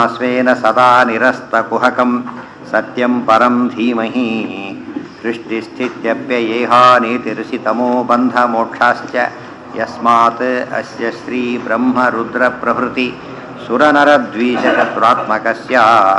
स्वेन सदा निरस्तकुहकं सत्यं परं धीमहि सृष्टिस्थित्यप्ययेहानीतिर्षितमो बन्धमोक्षाश्च यस्मात् अस्य श्रीब्रह्मरुद्रप्रभृति सुरनरद्वीषचतुरात्मकस्य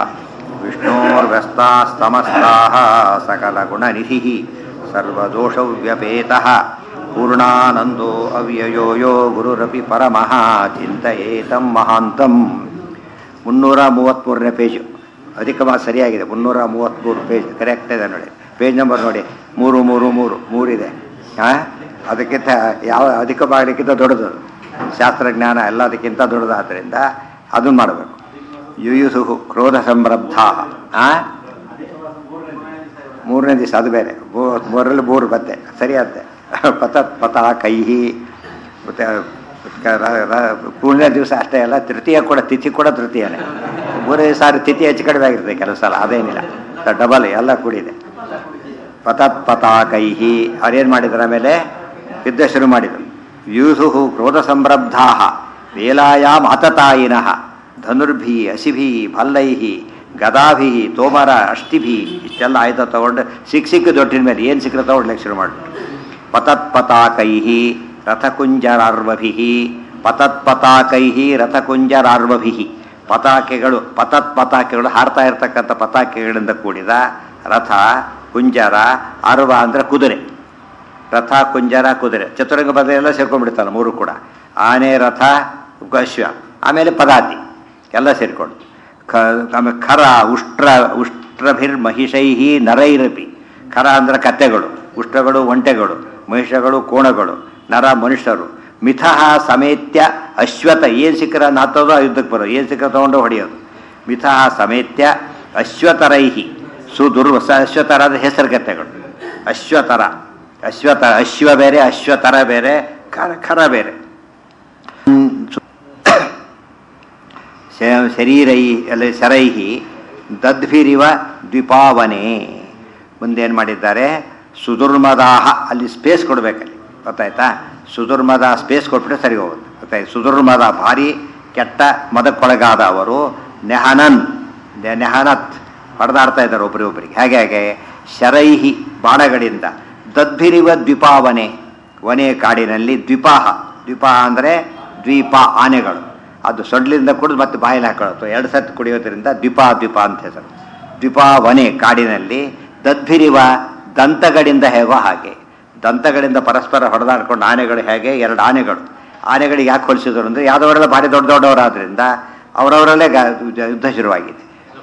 विष्णोर्व्यस्तास्तमस्ताः सकलगुणनिधिः सर्वदोषव्यपेतः पूर्णानन्दो अव्ययो यो गुरुरपि परमः चिन्तयेतं महान्तम् 333ನೇ ಪೇಜು ಅಧಿಕ ಮಾರ್ಕ್ಸ್ ಸರಿಯಾಗಿದೆ. 333 ಪೇಜ್ ಕರೆಕ್ಟ್ ಇದೆ ನೋಡಿ. ಪೇಜ್ ನಂಬರ್ ನೋಡಿ 333 ಇದೆ. ಅದಕ್ಕಿಂತ ಯಾವ ಅಧಿಕ ಭಾಗಕ್ಕಿಂತ ದೊಡ್ಡದು ಶಾಸ್ತ್ರಜ್ಞಾನ ಎಲ್ಲದಕ್ಕಿಂತ ದೊಡ್ಡದಾದ್ದರಿಂದ ಅದನ್ನು ಮಾಡಬೇಕು. ಯುಯುಸು ಕ್ರೋಧ ಸಂರಬ್ಧ ಮೂರನೇ ದಿವಸ ಅದು ಬೇರೆ. ಮೂರಲ್ಲಿ 3 ಬತ್ತೆ ಸರಿಯಾದೆ. ಪತ ಕೈಹಿ ಮತ್ತು ಪೂರ್ಣ ದಿವಸ ಅಷ್ಟೇ ಅಲ್ಲ, ತೃತೀಯ ಕೂಡ ತಿಥಿ ಕೂಡ ತೃತೀಯನೇ. 3 ಸಾರಿ ತಿಥಿ ಹೆಚ್ಚು ಕಡಿಮೆ ಆಗಿರುತ್ತೆ ಕೆಲವು ಸಲ, ಅದೇನಿಲ್ಲ, ಡಬಲ್ ಎಲ್ಲ ಕೂಡಿದೆ. ಪತ ಕೈಹಿ ಅವ್ರೇನು ಮಾಡಿದ್ರು, ಆಮೇಲೆ ಯುದ್ಧ ಶುರು ಮಾಡಿದರು. ಯೂಸು ಕ್ರೋಧ ಸಂರಬ್ಧಾ ವೇಲಾಯಾಮ್ ಆತತಾಯಿನಃ ಧನುರ್ಭಿ ಅಸಿಭಿ ಭಲ್ಲೈಹಿ ಗದಾಭಿ ತೋಮರ ಅಷ್ಟಿಭಿ ಇಷ್ಟೆಲ್ಲ ಆಯುಧ ತಗೊಂಡು ಸಿಕ್ಕ ದೊಡ್ಡಿನ ಮೇಲೆ ಏನು ಸಿಕ್ಕರೆ ತಗೊಂಡ್ಲಿಕ್ಕೆ ಶುರು ಮಾಡಿಬಿಟ್ಟು ಪತತ್ಪತಾಕೈಹಿ ರಥಕುಂಜರಾರ್ವಭಿ ಪತತ್ಪತಾಕೈಹಿ ರಥಕುಂಜರಾರ್ವಭಿ ಪತಾಕೆಗಳು ಹಾರ್ತಾ ಇರ್ತಕ್ಕಂಥ ಪತಾಕೆಗಳಿಂದ ಕೂಡಿದ ರಥ, ಕುಂಜರ, ಅರ್ವ ಅಂದರೆ ಕುದುರೆ. ರಥ, ಕುಂಜರ, ಕುದುರೆ ಚತುರಂಗ ಪದೆಲ್ಲ ಸೇರ್ಕೊಂಡ್ಬಿಡ್ತಲ್ಲ 3 ಕೂಡ. ಆನೆ, ರಥ, ಅಶ್ವ, ಆಮೇಲೆ ಪದಾತಿ ಎಲ್ಲ ಸೇರಿಕೊಂಡು. ಆಮೇಲೆ ಖರ ಉಷ್ಟ್ರಭಿರ್ಮಹಿಷೈಹಿ ನರೈರಪಿ. ಖರ ಅಂದರೆ ಕತ್ತೆಗಳು, ಉಷ್ಟ್ರಗಳು ಒಂಟೆಗಳು, ಮಹಿಷಗಳು ಕೋಣಗಳು, ನರ ಮನುಷ್ಯರು. ಮಿಥಃ ಸಮೇತ್ಯ ಅಶ್ವತ ಏನು ಸಿಕ್ಕರ ನಾತೋದು ಯುದ್ಧಕ್ಕೆ ಬರೋದು, ಏನು ಸಿಕ್ಕರ ತಗೊಂಡು ಹೊಡೆಯೋದು. ಮಿಥಃ ಸಮೇತ್ಯ ಅಶ್ವತರೈಹಿ ಅಶ್ವತರ ಅಂದರೆ ಹೆಸರು ಕತ್ತೆಗಳು. ಅಶ್ವ ಬೇರೆ, ಅಶ್ವತರ ಬೇರೆ, ಖರ ಬೇರೆ. ಶರೈಹಿ ದದ್ಭಿರಿವ ದ್ವಿಪಾವನೆ. ಮುಂದೇನು ಮಾಡಿದ್ದಾರೆ, ಸುದುರ್ಮದಾಹ ಅಲ್ಲಿ ಸ್ಪೇಸ್ ಕೊಡಬೇಕಲ್ಲಿ, ಗೊತ್ತಾಯ್ತಾ? ಸುದುರ್ಮದ ಸ್ಪೇಸ್ ಕೊಟ್ಬಿಟ್ಟು ಸರಿ ಹೋಗುತ್ತೆ, ಗೊತ್ತಾಯ್ತು? ಸುದುರ್ಮದ ಭಾರಿ ಕೆಟ್ಟ ಮದಕ್ಕೊಳಗಾದ ಅವರು ನೆಹನತ್ ಹೊಡೆದಾಡ್ತಾ ಇದ್ದಾರೆ ಒಬ್ಬರಿಗೊಬ್ಬರಿಗೆ. ಹೇಗೆ ಶರೈಹಿ ಬಾಣಗಳಿಂದ, ದದ್ಭಿರಿವ ದ್ವಿಪಾವನೆ ವನೆ ಕಾಡಿನಲ್ಲಿ. ದ್ವಿಪಾಹ ಅಂದರೆ ದ್ವೀಪ ಆನೆಗಳು, ಅದು ಸೊಡ್ಲಿಂದ ಕುಡಿದು ಮತ್ತೆ ಬಾಯಲ್ಲಿ ಹಾಕೊಳ್ಳುತ್ತೆ. 2 ಸತ್ತು ಕುಡಿಯೋದ್ರಿಂದ ದ್ವಿಪ ಅಂತ ಹೆಸರು. ದ್ವಿಪಾವನೆ ಕಾಡಿನಲ್ಲಿ ದದ್ಭಿರಿವ ದಂತಗಳಿಂದ ಹೇಗೋ ಹಾಗೆ, ದಂತಗಳಿಂದ ಪರಸ್ಪರ ಹೊಡೆದಾಡ್ಕೊಂಡು ಆನೆಗಳು ಹೇಗೆ 2 ಆನೆಗಳಿಗೆ ಯಾಕೆ ಹೋಲಿಸಿದ್ರು ಅಂದರೆ ಯಾವುದವರೆಲ್ಲ ಭಾರಿ ದೊಡ್ಡವರಾದ್ರಿಂದ ಅವರವರಲ್ಲೇ ಯುದ್ಧ ಶುರುವಾಗಿದೆ.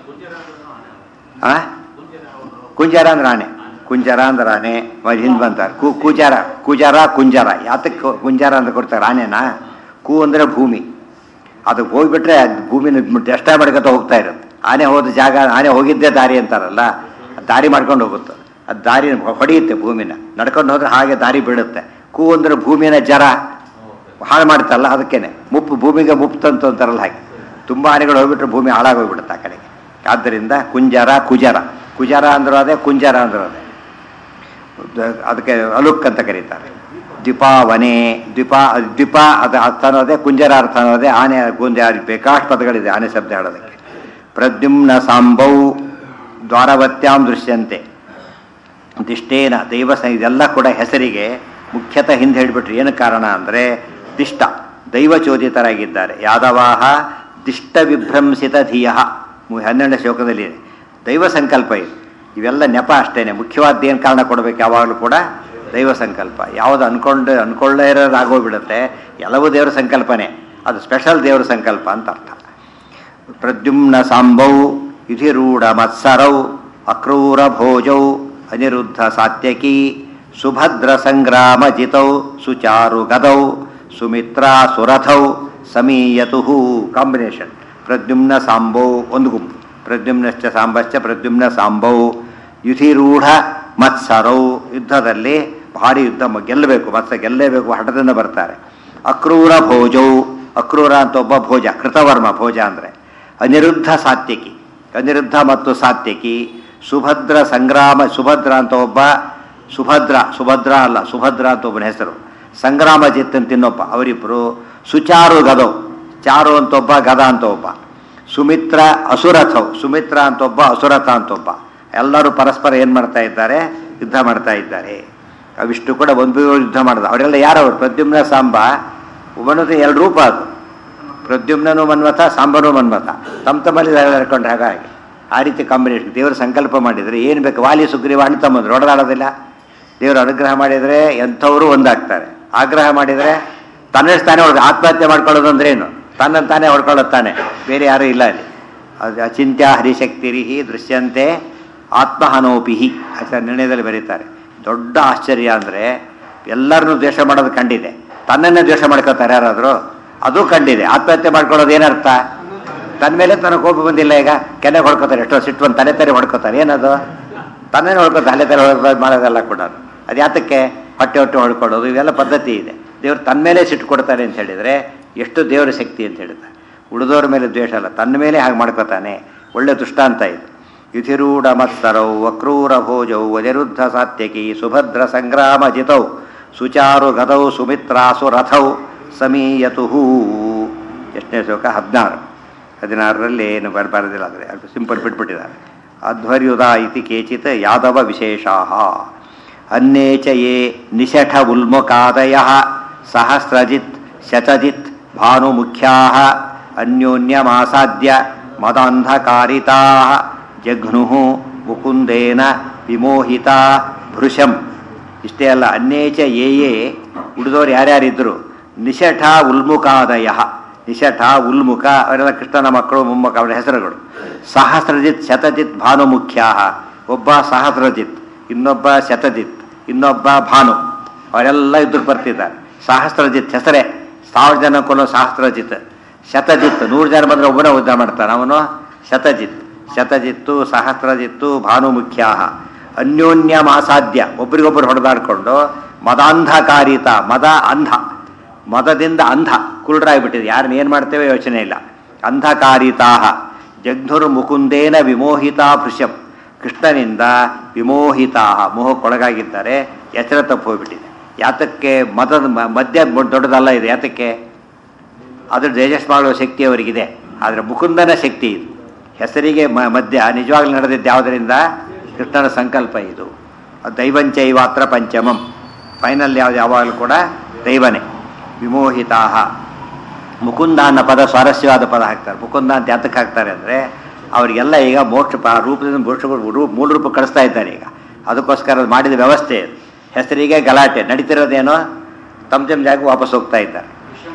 ಕುಂಜರ ಅಂದ್ರೆ ಆನೆ ಹಿಂದೆ ಬಂತಾರೆ. ಕುಂಜರ ಯಾತಕ್ಕೆ ಕುಂಜರ ಅಂತ ಕೊಡ್ತಾರೆ ಆನೆನಾ? ಅಂದರೆ ಭೂಮಿ, ಅದಕ್ಕೆ ಹೋಗಿಬಿಟ್ರೆ ಭೂಮಿನ ಎಷ್ಟ ಮಾಡ್ಕೊತ ಹೋಗ್ತಾ ಇರುತ್ತೆ. ಆನೆ ಹೋದ ಜಾಗ, ಆನೆ ಹೋಗಿದ್ದೇ ದಾರಿ ಅಂತಾರಲ್ಲ, ದಾರಿ ಮಾಡ್ಕೊಂಡು ಹೋಗುತ್ತೆ. ಅದು ದಾರಿ ಹೊಡೆಯುತ್ತೆ ಭೂಮಿನ, ನಡ್ಕೊಂಡು ಹೋದ್ರೆ ಹಾಗೆ ದಾರಿ ಬೀಳುತ್ತೆ. ಅಂದರೆ ಭೂಮಿನ ಜರ ಹಾಳು ಮಾಡ್ತಲ್ಲ, ಅದಕ್ಕೇನೆ ಮುಪ್ಪು, ಭೂಮಿಗೆ ಮುಪ್ತು ಅಂತಾರಲ್ಲ ಹಾಗೆ. ತುಂಬ ಆನೆಗಳು ಹೋಗ್ಬಿಟ್ರೆ ಭೂಮಿ ಹಾಳಾಗೋಗ್ಬಿಡುತ್ತೆ ಆ ಕಡೆಗೆ. ಆದ್ದರಿಂದ ಕುಜರ ಅಂದ್ರೂ ಅದೇ, ಕುಂಜರ ಅಂದ್ರೂ ಅದೇ. ಅದಕ್ಕೆ ಅಲುಕ್ ಅಂತ ಕರೀತಾರೆ. ದ್ವಿಪಾವನೆ, ದ್ವಿಪ ಅದು ಅರ್ಥ ಅನ್ನೋದೇ, ಕುಂಜರ ಅರ್ಥ ಅನ್ನೋದೇ. ಆನೆ ಬೇಕಾಷ್ಟು ಪದಗಳಿದೆ ಆನೆ ಶಬ್ದ ಹೇಳೋದಕ್ಕೆ. ಪ್ರದ್ಯುಮ್ನ ಸಾಂಬೌ ದ್ವಾರವತ್ಯಾಂ ದೃಶ್ಯಂತೆ ದಿಷ್ಟೇನ ದೈವ ಇದೆಲ್ಲ ಕೂಡ ಹೆಸರಿಗೆ ಮುಖ್ಯತಃ ಹಿಂದೆ ಹೇಳಿಬಿಟ್ರು. ಏನು ಕಾರಣ ಅಂದರೆ ದಿಷ್ಟ ದೈವಚೋದಿತರಾಗಿದ್ದಾರೆ. ಯಾದವಾಹ ದಿಷ್ಟ ವಿಭ್ರಂಸಿತ ಧಿಯ 12ನೇ ಶ್ಲೋಕದಲ್ಲಿ ದೈವ ಸಂಕಲ್ಪ ಇದೆ. ಇವೆಲ್ಲ ನೆಪ ಅಷ್ಟೇನೆ. ಮುಖ್ಯವಾದ ಏನು ಕಾರಣ ಕೊಡಬೇಕು ಯಾವಾಗಲೂ ಕೂಡ? ದೈವ ಸಂಕಲ್ಪ. ಯಾವುದು ಅನ್ಕೊಳ್ಳೇ ಇರೋದಾಗೋಗ್ಬಿಡುತ್ತೆ, ಎಲ್ಲವೂ ದೇವರ ಸಂಕಲ್ಪನೆ. ಅದು ಸ್ಪೆಷಲ್ ದೇವರ ಸಂಕಲ್ಪ ಅಂತ ಅರ್ಥ. ಪ್ರದ್ಯುಮ್ನ ಸಾಂಬೌ ಯುಧಿರೂಢ ಮತ್ಸರೌ ಅಕ್ರೂರ ಭೋಜೌ ಅನಿರುದ್ಧ ಸಾತ್ಯಕಿ ಸುಭದ್ರ ಸಂಗ್ರಾಮ ಜಿತೌ ಸುಚಾರು ಗದೌ ಸುಮಿತ್ರಾ ಸುರಥೌ ಸಮೀಯತು. ಕಾಂಬಿನೇಷನ್. ಪ್ರದ್ಯುಮ್ನ ಸಾಂಬೌ ಒಂದು ಗುಂಪು, ಪ್ರದ್ಯುಮ್ನಶ್ಚ ಸಾಂಬಶ್ಚ ಪ್ರದ್ಯುಮ್ನ ಸಾಂಬೌ. ಯುಧಿರೂಢ ಮತ್ಸರೌ ಯುದ್ಧದಲ್ಲಿ ಭಾರಿ ಯುದ್ಧ ಗೆಲ್ಲಬೇಕು, ಮತ್ಸ ಗೆಲ್ಲೇಬೇಕು, ಹಠದಿಂದ ಬರ್ತಾರೆ. ಅಕ್ರೂರ ಭೋಜೌ, ಅಕ್ರೂರ ಅಂತ ಒಬ್ಬ ಭೋಜ, ಕೃತವರ್ಮ ಭೋಜ ಅಂದರೆ. ಅನಿರುದ್ಧ ಸಾತ್ಯಕಿ, ಅನಿರುದ್ಧ ಮತ್ತು ಸಾತ್ಯಕಿ. ಸುಭದ್ರ ಸಂಗ್ರಾಮ, ಸುಭದ್ರ ಅಂತ ಒಬ್ಬ, ಸುಭದ್ರ ಅಲ್ಲ, ಸುಭದ್ರ ಅಂತ ಒಬ್ಬನ ಹೆಸರು. ಸಂಗ್ರಾಮ ಜಿತ್ ಅಂತ ಇನ್ನೊಬ್ಬ, ಅವರಿಬ್ಬರು. ಸುಚಾರು ಗದೌ, ಚಾರು ಅಂತ ಒಬ್ಬ, ಗದ ಅಂತ ಒಬ್ಬ. ಸುಮಿತ್ರ ಅಸುರಥೌ, ಸುಮಿತ್ರ ಅಂತ ಒಬ್ಬ, ಅಸುರಥ ಅಂತ ಒಬ್ಬ, ಎಲ್ಲರೂ ಪರಸ್ಪರ ಏನು ಮಾಡ್ತಾ ಇದ್ದಾರೆ, ಯುದ್ಧ ಮಾಡ್ತಾ ಇದ್ದಾರೆ. ಅವಿಷ್ಟು ಕೂಡ ಒಂದು ಯುದ್ಧ ಮಾಡಿದ. ಅವರೆಲ್ಲ ಯಾರವರು? ಪ್ರದ್ಯುಮ್ನ ಸಾಂಬ. ಒಬ್ಬನದು ಎರಡು ರೂಪ ಅದು, ಪ್ರದ್ಯುಮ್ನೂ ಮನ್ಮಥ, ಸಾಂಬನೂ ಮನ್ಮಥ, ತಮ್ಮಲ್ಲಿ ಹೇಳ್ಕೊಂಡ್ರೆ ಹಾಗಾಗಿ ಆ ರೀತಿ ಕಾಂಬಿನೇಷನ್. ದೇವರು ಸಂಕಲ್ಪ ಮಾಡಿದರೆ ಏನು ಬೇಕು, ವಾಲಿ ಸುಗ್ರೀವ ಅಣ್ಣ ತಮ್ಮಂದ್ರು ಹೊಡೆದಾಡೋದಿಲ್ಲ. ದೇವರು ಅನುಗ್ರಹ ಮಾಡಿದರೆ ಎಂಥವರು ಒಂದಾಗ್ತಾರೆ, ಆಗ್ರಹ ಮಾಡಿದರೆ ತನ್ನಷ್ಟು ತಾನೇ ಆತ್ಮಹತ್ಯೆ ಮಾಡ್ಕೊಳ್ಳೋದು ಅಂದ್ರೆ ಏನು, ತನ್ನನ್ನು ತಾನೇ ಹೊಡ್ಕೊಳ್ಳುತ್ತಾನೆ, ಬೇರೆ ಯಾರೂ ಇಲ್ಲ ಅಲ್ಲಿ. ಅದು ಅಚಿಂತ್ಯ ಹರಿಶಕ್ತಿರಿಹಿ ದೃಶ್ಯಂತೆ ಆತ್ಮಹನೋಪಿಹಿ ಅಷ್ಟ ನಿರ್ಣಯದಲ್ಲಿ ಬರೀತಾರೆ. ದೊಡ್ಡ ಆಶ್ಚರ್ಯ ಅಂದರೆ ಎಲ್ಲರನ್ನೂ ದ್ವೇಷ ಮಾಡೋದು ಕಂಡಿದೆ, ತನ್ನನ್ನೇ ದ್ವೇಷ ಮಾಡ್ಕೋತಾರೆ ಯಾರಾದರೂ, ಅದು ಕಂಡಿದೆ. ಆತ್ಮಹತ್ಯೆ ಮಾಡ್ಕೊಳ್ಳೋದು ಏನರ್ಥ? ತನ್ನ ಮೇಲೆ ತನಗೆ ಕೋಪ ಬಂದಿಲ್ಲ, ಈಗ ಕೆನೆ ಹೊಡ್ಕೋತಾರೆ, ಎಷ್ಟೋ ಸಿಟ್ಟು ಒಂದು ತಲೆ ತಲೆ ಹೊಡ್ಕೋತಾರೆ, ಏನದು ತನ್ನೇ ಹೊಡ್ಕೋತಾರೆ, ಅಲ್ಲೇ ತಲೆ ಮಾಡೋದೆಲ್ಲ ಕೂಡ. ಅದು ಯಾತಕ್ಕೆ? ಹೊಟ್ಟೆ ಹೊಡ್ಕೊಳ್ಳೋದು ಇವೆಲ್ಲ ಪದ್ಧತಿ ಇದೆ. ದೇವ್ರು ತನ್ನ ಮೇಲೆ ಸಿಟ್ಟು ಕೊಡ್ತಾರೆ ಅಂತ ಹೇಳಿದರೆ ಎಷ್ಟು ದೇವರ ಶಕ್ತಿ ಅಂತ ಹೇಳಿದ್ದಾರೆ. ಉಳಿದವ್ರ ಮೇಲೆ ದ್ವೇಷ ಅಲ್ಲ, ತನ್ನ ಮೇಲೆ ಹಾಗೆ ಮಾಡ್ಕೋತಾನೆ. ಒಳ್ಳೆ ದೃಷ್ಟಾಂತ ಇದು. ಯುಧಿರೂಢ ಮತ್ಸರೌ ವಕ್ರೂರ ಭೋಜೌ ವಜರುದ್ಧ ಸಾತ್ಯಕಿ ಸುಭದ್ರ ಸಂಗ್ರಾಮ ಜಿತೌ ಸುಚಾರು ಗದೌ ಸುಮಿತ್ರಾಸು ರಥೌ ಸಮೀಯತು. ಎಷ್ಟನೇ ಶ್ಲೋಕ? 16ರಲ್ಲಿ ಏನು ಬರದಿಲ್ಲ, ಅಂದರೆ ಅಲ್ಪ ಸಿಂಪಲ್ ಬಿಟ್ಬಿಟ್ಟಿದ್ದಾರೆ. ಅಧ್ವರ್ಯುಧ ಇತಿ ಕೇಚಿತ್ ಯಾದವ ವಿಶೇಷಾಃ ಅನ್ಯೇ ಚ ಯೇ ನಿಶಠ ಉಲ್ಮುಖಾದಯಃ ಸಹಸ್ರಜಿತ್ ಶತಜಿತ್ ಭಾನುಮುಖ್ಯಾಃ ಅನ್ಯೋನ್ಯಮಾಸಾದ್ಯ ಮದಾಂಧಕಾರಿತಾಃ ಜಘ್ನುಃ ಮುಕುಂದೇನ ವಿಮೋಹಿತಾ ಭೃಶಂ. ಇಷ್ಟೇ ಅಲ್ಲ, ಅನ್ಯೇಚ ಯೇ ಉಳಿದವರು ಯಾರ್ಯಾರಿದ್ದರು, ನಿಶಠ ಉಲ್ಮುಖಾದಯಃ, ನಿಶಠ ಉಲ್ಮುಖ ಅವರೆಲ್ಲ ಕೃಷ್ಣನ ಮಕ್ಕಳು, ಮೊಮ್ಮಕ್ಕ, ಅವರ ಹೆಸರುಗಳು. ಸಹಸ್ರಜಿತ್ ಶತಜಿತ್ ಭಾನುಮುಖ್ಯಾಃ, ಒಬ್ಬ ಸಹಸ್ರಜಿತ್, ಇನ್ನೊಬ್ಬ ಶತಜಿತ್, ಇನ್ನೊಬ್ಬ ಭಾನು, ಅವರೆಲ್ಲ ಇದ್ರು ಬರ್ತಿದ್ದಾರೆ. ಸಹಸ್ರಜಿತ್ ಹೆಸರೇ, 1000 ಜನ ಕೊಲ್ಲೋ ಸಹಸ್ರಜಿತ್. ಶತಜಿತ್ 100 ಜನ ಬಂದರೆ ಒಬ್ಬನೇ ಯುದ್ಧ ಮಾಡ್ತಾನೆ, ಅವನು ಶತಜಿತ್. ಶತಜಿತ್ತು ಸಹಸ್ರಜಿತ್ತು ಭಾನುಮುಖ್ಯಾಹ ಅನ್ಯೋನ್ಯಮಾಸಾಧ್ಯ, ಒಬ್ರಿಗೊಬ್ಬರು ಹೊಡೆದಾಡಿಕೊಂಡು ಮದಾಂಧಕಾರಿತ, ಮದ ಅಂಧ, ಮದದಿಂದ ಅಂಧ, ಕುರುಡರಾಗ್ಬಿಟ್ಟಿದೆ, ಯಾರನ್ನ ಏನು ಮಾಡ್ತೇವೆ ಯೋಚನೆ ಇಲ್ಲ. ಅಂಧಕಾರಿತಾಹ ಜಗ್ಧುರ್ ಮುಕುಂದೇನ ವಿಮೋಹಿತಾ ಭೃಶ್ಯಂ, ಕೃಷ್ಣನಿಂದ ವಿಮೋಹಿತಾ, ಮೋಹಕ್ಕೊಳಗಾಗಿದ್ದಾರೆ, ಎಚ್ಚರ ತಪ್ಪು ಹೋಗ್ಬಿಟ್ಟಿದೆ. ಯಾತಕ್ಕೆ? ಮದದ ಮಧ್ಯ ದೊಡ್ಡದಲ್ಲ ಇದು, ಯಾತಕ್ಕೆ? ಅದ್ರ ಡೈಜೆಸ್ಟ್ ಮಾಡುವ ಶಕ್ತಿ ಅವರಿಗಿದೆ, ಆದರೆ ಮುಕುಂದನ ಶಕ್ತಿ ಇದು. ಹೆಸರಿಗೆ ಮಧ್ಯ ನಿಜವಾಗ್ಲೂ ನಡೆದಿದ್ದು ಯಾವುದರಿಂದ? ಕೃಷ್ಣನ ಸಂಕಲ್ಪ ಇದು. ದೈವಂಚೈವಾತ್ರ ಪಂಚಮಂ, ಫೈನಲ್ ಯಾವಾಗಲೂ ಕೂಡ ದೈವನೇ. ವಿಮೋಹಿತಾ ಮುಕುಂದ ಅನ್ನೋ ಪದ ಸ್ವಾರಸ್ಯವಾದ ಪದ ಹಾಕ್ತಾರೆ. ಮುಕುಂದ ಅಂತ ಯಾತಕ್ಕೆ ಹಾಕ್ತಾರೆ ಅಂದರೆ ಅವರಿಗೆಲ್ಲ ಈಗ ಮೋಕ್ಷ ರೂಪದಿಂದ ಮೂಲ ರೂಪ ಕಳಿಸ್ತಾ ಇದ್ದಾರೆ ಈಗ, ಅದಕ್ಕೋಸ್ಕರ ಮಾಡಿದ ವ್ಯವಸ್ಥೆ ಇದು. ಹೆಸರಿಗೆ ಗಲಾಟೆ ನಡೀತಿರೋದೇನೋ, ತಮ್ಮ ಜಾಗ ವಾಪಸ್ ಹೋಗ್ತಾ ಇದ್ದಾರೆ.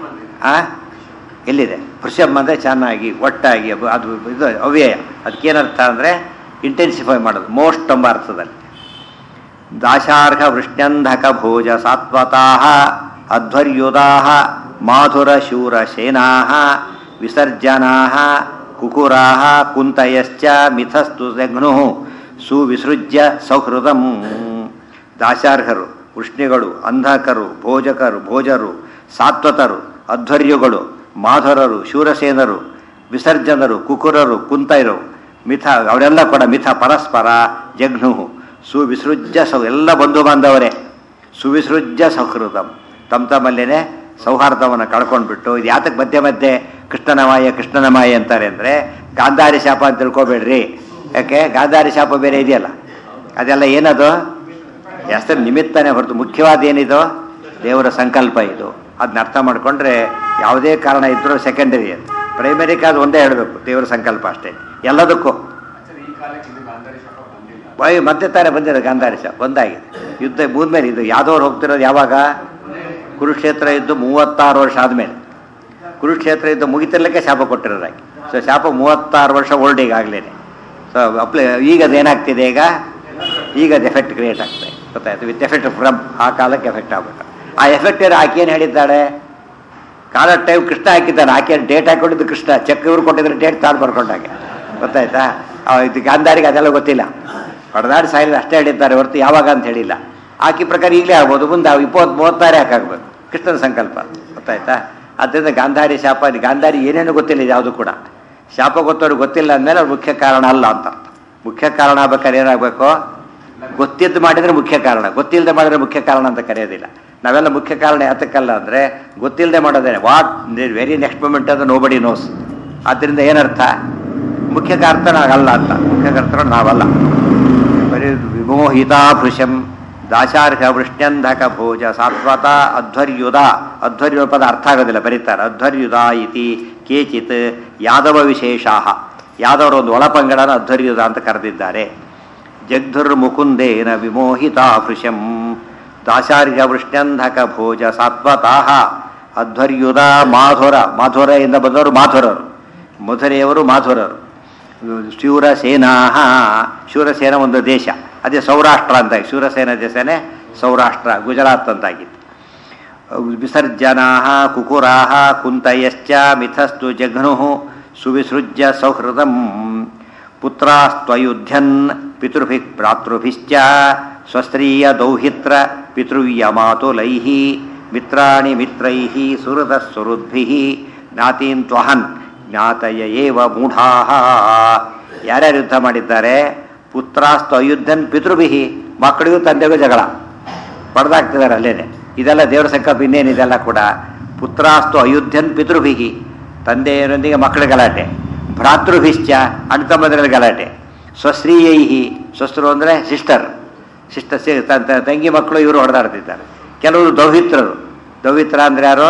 ಎಲ್ಲಿದೆ? ವೃಷಭ ಅಂದರೆ ಚೆನ್ನಾಗಿ ಒಟ್ಟಾಗಿ, ಅದು ಇದು ಅವ್ಯಯ. ಅದಕ್ಕೇನರ್ಥ ಅಂದರೆ ಇಂಟೆನ್ಸಿಫೈ ಮಾಡೋದು, ಮೋಸ್ಟ್ ಎಂಬ ಅರ್ಥದಲ್ಲಿ. ದಾಶಾರ್ಹ ವೃಷ್ಣ್ಯಂಧಕ ಭೋಜ ಸಾತ್ವತಾಃ ಅಧ್ವರ್ಯುದಾಃ ಮಾಧುರ ಶೂರ ಸೇನಾಃ ವಿಸರ್ಜನಾಃ ಕುಕುರಾಃ ಕುಂತಯಶ್ಚ ಮಿಥಸ್ತು ಜಘ್ನುಃ ಸುವಿಸೃಜ್ಯ ಸೌಹೃದಂ. ದಾಶಾರ್ಹರು, ವೃಷ್ಣಿಗಳು, ಅಂಧಕರು, ಭೋಜರು, ಸಾತ್ವತರು, ಅಧ್ವರ್ಯುಗಳು, ಮಾಧುರರು, ಶೂರಸೇನರು, ವಿಸರ್ಜನರು, ಕುಕುರರು, ಕುಂತೈರು, ಮಿಥ, ಅವರೆಲ್ಲ ಕೂಡ ಮಿಥ ಪರಸ್ಪರ ಜಘ್ನು ಸುವಿಸೃಜ್ಯ ಎಲ್ಲ ಬಂಧು ಬಾಂಧವರೇ. ಸುವಿಸೃಜ್ಯ ಸೌಹೃದಂ, ತಮ್ಮಲ್ಲೇ ಸೌಹಾರ್ದವನ್ನು ಕಳ್ಕೊಂಡ್ಬಿಟ್ಟು, ಇದು ಯಾತಕ್ಕೆ ಮಧ್ಯೆ ಮಧ್ಯೆ ಕೃಷ್ಣನ ಮಾಯ ಅಂತಾರೆ ಅಂದರೆ ಗಾಂಧಾರಿ ಶಾಪ ಅಂತ ತಿಳ್ಕೊಬೇಡ್ರಿ. ಯಾಕೆ? ಗಾಂಧಾರಿ ಶಾಪ ಬೇರೆ ಇದೆಯಲ್ಲ, ಅದೆಲ್ಲ ಏನದು? ಹೆಸರು ನಿಮಿತ್ತನೇ ಹೊರತು ಮುಖ್ಯವಾದ ಏನಿದು? ದೇವರ ಸಂಕಲ್ಪ ಇದು. ಅದನ್ನ ಅರ್ಥ ಮಾಡಿಕೊಂಡ್ರೆ ಯಾವುದೇ ಕಾರಣ ಇದ್ರೂ ಸೆಕೆಂಡರಿ, ಅದು ಪ್ರೈಮರಿ ಕಾದು ಒಂದೇ ಹೇಳಬೇಕು, ದೇವರ ಸಂಕಲ್ಪ ಅಷ್ಟೇ ಎಲ್ಲದಕ್ಕೂ. ಮತ್ತೆ ತಾನೇ ಬಂದಿದೆ ಗಾಂಧಾರಿ ಶಾಪ, ಒಂದಾಗಿದೆ. ಯುದ್ಧ ಮುಗಿದ್ಮೇಲೆ ಇದು ಯಾದವ್ರು ಹೋಗ್ತಿರೋದು ಯಾವಾಗ? ಕುರುಕ್ಷೇತ್ರ ಇದ್ದು 36 ವರ್ಷ ಆದಮೇಲೆ. ಕುರುಕ್ಷೇತ್ರ ಇದ್ದು ಮುಗಿತಿರ್ಲಿಕ್ಕೆ ಶಾಪ ಕೊಟ್ಟಿರೋದಾಗಿ. ಸೊ ಶಾಪ 36 ವರ್ಷ ಓಲ್ಡ್ ಈಗಾಗಲೇ. ಸೊ ಈಗ ಅದೇನಾಗ್ತಿದೆ, ಈಗ ಅದು ಎಫೆಕ್ಟ್ ಕ್ರಿಯೇಟ್ ಆಗ್ತದೆ, ಗೊತ್ತಾಯ್ತು? ವಿತ್ ಎಫೆಕ್ಟ್ ಫ್ರಮ್ ಆ ಕಾಲಕ್ಕೆ ಎಫೆಕ್ಟ್ ಆಗ್ಬೇಕು. ಆ ಎಫೆಕ್ಟ್ ಆಕೆ ಏನು ಹೇಳಿದ್ದಾಳೆ? ಕಾಲ ಟೈಮ್ ಕೃಷ್ಣ ಹಾಕಿದ್ದಾನೆ, ಆಕೆ ಡೇಟ್ ಹಾಕೊಂಡಿದ್ದು ಕೃಷ್ಣ, ಚೆಕ್ ಇವ್ರು ಕೊಟ್ಟಿದ್ರೆ ಡೇಟ್ ತಾನು ಬರ್ಕೊಂಡಾಗೆ, ಗೊತ್ತಾಯ್ತಾ? ಇದು ಗಾಂಧಾರಿಗೆ ಅದೆಲ್ಲ ಗೊತ್ತಿಲ್ಲ, ಹೊಡೆದಾಡಿ ಸಾಯಿಲ್ಲ ಅಷ್ಟೇ ಹೇಳಿದ್ದಾರೆ ಹೊರತು ಯಾವಾಗ ಅಂತ ಹೇಳಿಲ್ಲ. ಆಕೆ ಪ್ರಕಾರ ಈಗಲೇ ಆಗ್ಬೋದು, ಮುಂದೆ 20-36 ಯಾಕಾಗಬೇಕು, ಕೃಷ್ಣನ ಸಂಕಲ್ಪ, ಗೊತ್ತಾಯ್ತಾ? ಆದ್ದರಿಂದ ಗಾಂಧಾರಿ ಶಾಪ, ಗಾಂಧಾರಿ ಏನೇನು ಗೊತ್ತಿಲ್ಲ ಯಾವುದು ಕೂಡ. ಶಾಪ ಗೊತ್ತವ್ರಿಗೆ ಗೊತ್ತಿಲ್ಲ ಅಂದಮೇಲೆ ಅವ್ರು ಮುಖ್ಯ ಕಾರಣ ಅಲ್ಲ ಅಂತ ಅರ್ಥ. ಮುಖ್ಯ ಕಾರಣ ಆಗ್ಬೇಕಾದ್ರೆ ಏನಾಗಬೇಕು? ಗೊತ್ತಿದ್ದು ಮಾಡಿದರೆ ಮುಖ್ಯ ಕಾರಣ, ಗೊತ್ತಿಲ್ಲದೆ ಮಾಡಿದ್ರೆ ಮುಖ್ಯ ಕಾರಣ ಅಂತ ಕರೆಯೋದಿಲ್ಲ. ನಾವೆಲ್ಲ ಮುಖ್ಯ ಕಾರಣ ಯಾತಕ್ಕಲ್ಲ ಅಂದರೆ ಗೊತ್ತಿಲ್ಲದೆ ಮಾಡೋದೇನೆ. ವಾಟ್ ವೆರಿ ನೆಕ್ಸ್ಟ್ ಮೂಮೆಂಟ್ ಅದು ನೋಬಡಿ ನೋಸ್. ಆದ್ದರಿಂದ ಏನರ್ಥ ಮುಖ್ಯಕರ್ತ ನಾವಲ್ಲ ಅಂತ, ಮುಖ್ಯಕರ್ತರು ನಾವಲ್ಲ. ಬರೀ ವಿಮೋಹಿತಾ ಭೃಶಂ ದಾಶಾರ್ಹ ವೃಷ್ಣ್ಯಂಧಕ ಭೋಜ ಸಾತ್ವತ ಅಧ್ವರ್ಯುದ. ಅಧ್ವರ್ಯುದ ಪದ ಅರ್ಥ ಆಗೋದಿಲ್ಲ, ಬರೀತಾರೆ ಅಧ್ವರ್ಯುದ ಇತಿ ಕೇಚಿತ್ ಯಾದವ ವಿಶೇಷಾ. ಯಾದವರು ಒಂದು ಒಳಪಂಗಡನ ಅಧ್ವರ್ಯುದ ಅಂತ ಕರೆದಿದ್ದಾರೆ. ಜಗ್ಧುರ್ ಮುಕುಂದೇನ ವಿಮೋಹಿತಾ ಭೃಶಂ ದಾಶಾರ್ಹ ವೃಷ್ಣ್ಯಂಧಕ ಭೋಜ ಸಾತ್ವತಾಹ ಅಧ್ವರ್ಯುದ ಮಾಧುರ. ಮಾಧುರೆಯಿಂದ ಬಂದವರು ಮಾಧುರರು, ಮಧುರೆಯವರು ಮಾಧುರರು. ಶೂರಸೇನಾ, ಶೂರಸೇನ ಒಂದು ದೇಶ, ಅದೇ ಸೌರಾಷ್ಟ್ರ ಅಂತ. ಶೂರಸೇನ ದೇಶನೇ ಸೌರಾಷ್ಟ್ರ, ಗುಜರಾತ್ ಅಂತಾಗಿತ್ತು. ವಿಸರ್ಜನಾ ಕುಕುರಾ ಕುಂತಯಶ್ಚ ಮಿಥಸ್ತು ಜಘ್ನು ಸುವಿಸೃಜ್ಯ ಸೌಹೃದಂ ಪುತ್ರಾಸ್ತ್ವಯುಧ್ಯನ್ ಪಿತೃಭಿ ಭ್ರಾತೃಭಿಶ್ಚ ಸ್ವಸ್ತ್ರೀಯ ದೌಹಿತ್ರ ಪಿತೃವ್ಯ ಮಾತುಲೈಃ ಮಿತ್ರಾಣಿ ಮಿತ್ರೈಃ ಸುಹೃದ ಸುಹೃದ್ಭಿಃ ಜ್ಞಾತೀನ್ ತ್ವಹನ್ ಜ್ಞಾತಯ ಏವ ಮೂಢಾಃ. ಯಾರ್ಯಾರು ಯುದ್ಧ ಮಾಡಿದ್ದಾರೆ? ಪುತ್ರಾಸ್ತು ಅಯುದ್ಧನ್ ಪಿತೃಭಿಹಿ, ಮಕ್ಕಳಿಗೂ ತಂದೆಗೂ ಜಗಳ ಪಡೆದಾಗ್ತಿದ್ದಾರೆ ಅಲ್ಲೇನೆ. ಇದೆಲ್ಲ ದೇವರ ಸಂಕಲ್ಪ, ಇನ್ನೇನಿದೆಲ್ಲ ಕೂಡ. ಪುತ್ರಾಸ್ತು ಅಯುದ್ಧನ್ ಪಿತೃಭಿಹಿ, ತಂದೆಯರೊಂದಿಗೆ ಮಕ್ಕಳ ಗಲಾಟೆ. ಭ್ರಾತೃಭಿಶ್ಚ, ಅಣ್ಣ ತಮ್ಮದರಲ್ಲಿ ಗಲಾಟೆ. ಸ್ವಶ್ರೀಯೈಹಿ, ಸ್ವಸ್ರು ಅಂದರೆ ಸಿಸ್ಟರ್, ತಂಗಿ ಮಕ್ಕಳು ಇವರು ಹೊಡೆದಾಡ್ತಿದ್ದಾರೆ. ಕೆಲವರು ದೌಹಿತ್ರರು. ದೌಹಿತ್ರ ಅಂದರೆ ಯಾರು?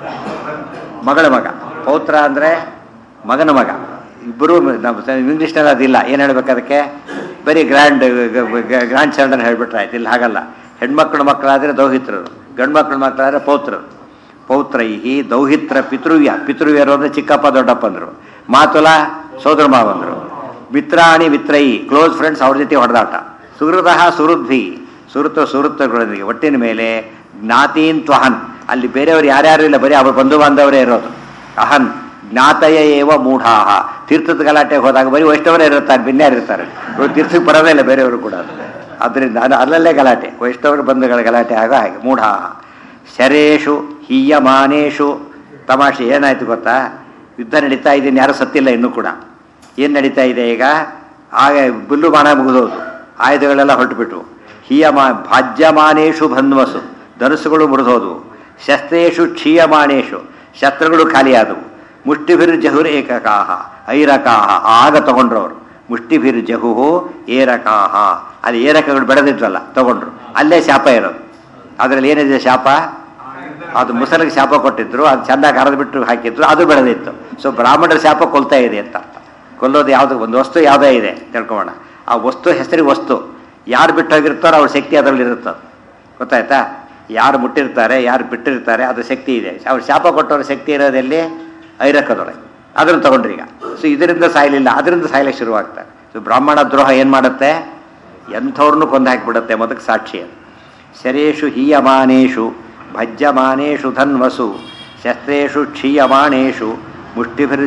ಮಗಳ ಮಗ. ಪೌತ್ರ ಅಂದರೆ ಮಗನ ಮಗ. ಇಬ್ಬರು ನಮ್ಮ ಇಂಗ್ಲೀಷ್ನಲ್ಲಿ ಅದಿಲ್ಲ. ಏನು ಹೇಳ್ಬೇಕು ಅದಕ್ಕೆ? ಬರೀ ಗ್ರ್ಯಾಂಡ್ ಸನ್ ಹೇಳ್ಬಿಟ್ರೆ ಆಯ್ತು. ಇಲ್ಲಿ ಹಾಗಲ್ಲ. ಹೆಣ್ಮಕ್ಳು ಮಕ್ಕಳಾದರೆ ದೌಹಿತ್ರರು, ಗಂಡು ಮಕ್ಕಳು ಮಕ್ಕಳಾದರೆ ಪೌತ್ರರು. ಪೌತ್ರೈಹಿ ದೌಹಿತ್ರ ಪಿತೃವ್ಯ. ಪಿತೃವ್ಯರು ಅಂದರೆ ಚಿಕ್ಕಪ್ಪ ದೊಡ್ಡಪ್ಪ ಅಂದರು. ಮಾತುಲ ಸೋದರ ಮಾವಂದರು. ಮಿತ್ರಾಣಿ ಮಿತ್ರೈ, ಕ್ಲೋಸ್ ಫ್ರೆಂಡ್ಸ್, ಅವ್ರ ಜೊತೆ ಹೊಡೆದಾಟ. ಸುಹೃದಃ ಸುಹೃದ್ಭಿ, ಸುಹೃತ್ತುಗಳೊಂದಿಗೆ. ಒಟ್ಟಿನ ಮೇಲೆ ಜ್ಞಾತೀನ್ ತ್ವಹನ್, ಅಲ್ಲಿ ಬೇರೆಯವರು ಯಾರ್ಯಾರು ಇಲ್ಲ, ಬರೀ ಅವ್ರ ಬಂಧು ಬಾಂಧವರೇ ಇರೋದು. ಅಹನ್ ಜ್ಞಾತಯ ಏವ ಮೂಢಾಹ. ತೀರ್ಥದ ಗಲಾಟೆಗೆ ಹೋದಾಗ ಬರೀ ವೈಷ್ಣವರೇ ಇರುತ್ತಾರೆ, ಭಿನ್ಯಾರು ಇರ್ತಾರೆ. ಇವರು ತೀರ್ಥಕ್ಕೆ ಬರೋದೇ ಇಲ್ಲ ಬೇರೆಯವರು ಕೂಡ. ಅದರಿಂದ ಅಲ್ಲಲ್ಲೇ ಗಲಾಟೆ, ವೈಷ್ಣವರು ಬಂಧುಗಳ ಗಲಾಟೆ ಆಗ ಹಾಗೆ. ಮೂಢಾಹ ಶರೇಶು ಹೀಯಮಾನೇಶು. ತಮಾಷೆ ಏನಾಯ್ತು ಗೊತ್ತಾ? ಯುದ್ಧ ನಡೀತಾ ಇದ್ದೀನಿ, ಯಾರು ಸತ್ತಿಲ್ಲ ಇನ್ನೂ ಕೂಡ. ಏನು ನಡೀತಾ ಇದೆ ಈಗ? ಆಗ ಬಿಲ್ಲು ಬಾಣ ಮುಗಿದೋದು, ಆಯುಧಗಳೆಲ್ಲ ಹೊರಟುಬಿಟ್ಟು. ಭಾಜ್ಯಮಾನೇಶು ಭನ್ವಸು, ಧನುಸುಗಳು ಮುರಿದೋದು. ಶಸ್ತ್ರೇಶು ಕ್ಷೀಯಮಾನೇಶು, ಶಸ್ತ್ರಗಳು ಖಾಲಿಯಾದವು. ಮುಷ್ಟಿಭಿರ್ ಜಹುರ್ ಏಕಕಾಹ ಐರಕಾಹ, ಆಗ ತಗೊಂಡ್ರವರು. ಮುಷ್ಟಿಭಿರ್ ಜಹುಹು ಏರಕಾಹ, ಅಲ್ಲಿ ಏರಕಗಳು ಬೆಳೆದಿದ್ವಲ್ಲ ತಗೊಂಡ್ರು. ಅಲ್ಲೇ ಶಾಪ ಇರೋದು. ಅದರಲ್ಲಿ ಏನಿದೆ ಶಾಪ? ಅದು ಮುಸಲಿಗೆ ಶಾಪ ಕೊಟ್ಟಿದ್ರು, ಅದು ಚೆಂದಾಗಿ ಅರದು ಬಿಟ್ಟು ಹಾಕಿದ್ರು, ಅದು ಬೆಳೆದಿತ್ತು. ಸೊ ಬ್ರಾಹ್ಮಣರ ಶಾಪ ಕೊಲ್ತಾ ಇದೆ ಅಂತ ಅರ್ಥ. ಕೊಲ್ಲೋದು ಯಾವುದು? ಒಂದು ವಸ್ತು ಯಾವುದೇ ಇದೆ ತಿಳ್ಕೊಳ್ಳೋಣ. ಆ ವಸ್ತು ಹೆಸರಿಗೆ ವಸ್ತು, ಯಾರು ಬಿಟ್ಟು ಹೋಗಿರ್ತಾರೋ ಅವ್ರ ಶಕ್ತಿ ಅದರಲ್ಲಿ ಇರುತ್ತದೆ. ಗೊತ್ತಾಯ್ತಾ? ಯಾರು ಮುಟ್ಟಿರ್ತಾರೆ, ಯಾರು ಬಿಟ್ಟಿರ್ತಾರೆ, ಅದು ಶಕ್ತಿ ಇದೆ. ಅವ್ರು ಶಾಪ ಕೊಟ್ಟವ್ರ ಶಕ್ತಿ ಇರೋದೆಲ್ಲಿ? ಐರಕದೊಳಗೆ. ಅದನ್ನು ತಗೊಂಡ್ರಿ ಈಗ. ಸೊ ಇದರಿಂದ ಸಾಯಲಿಲ್ಲ, ಅದರಿಂದ ಸಾಯಲಿಕ್ಕೆ ಶುರುವಾಗ್ತಾರೆ. ಸೊ ಬ್ರಾಹ್ಮಣ ದ್ರೋಹ ಏನು ಮಾಡುತ್ತೆ? ಎಂಥವ್ರನ್ನೂ ಕೊಂದು ಹಾಕಿಬಿಡುತ್ತೆ. ಮೊದಕ್ಕೆ ಸಾಕ್ಷಿ ಅದು. ಶರೇಶು ಹೀಯಮಾನೇಶು ಭಜ್ಯಮಾನೇಶು ಧನ್ವಸು ಶಸ್ತ್ರೇಶು ಕ್ಷೀಯಮಾನೇಶು ಮುಷ್ಟಿಭಿರ್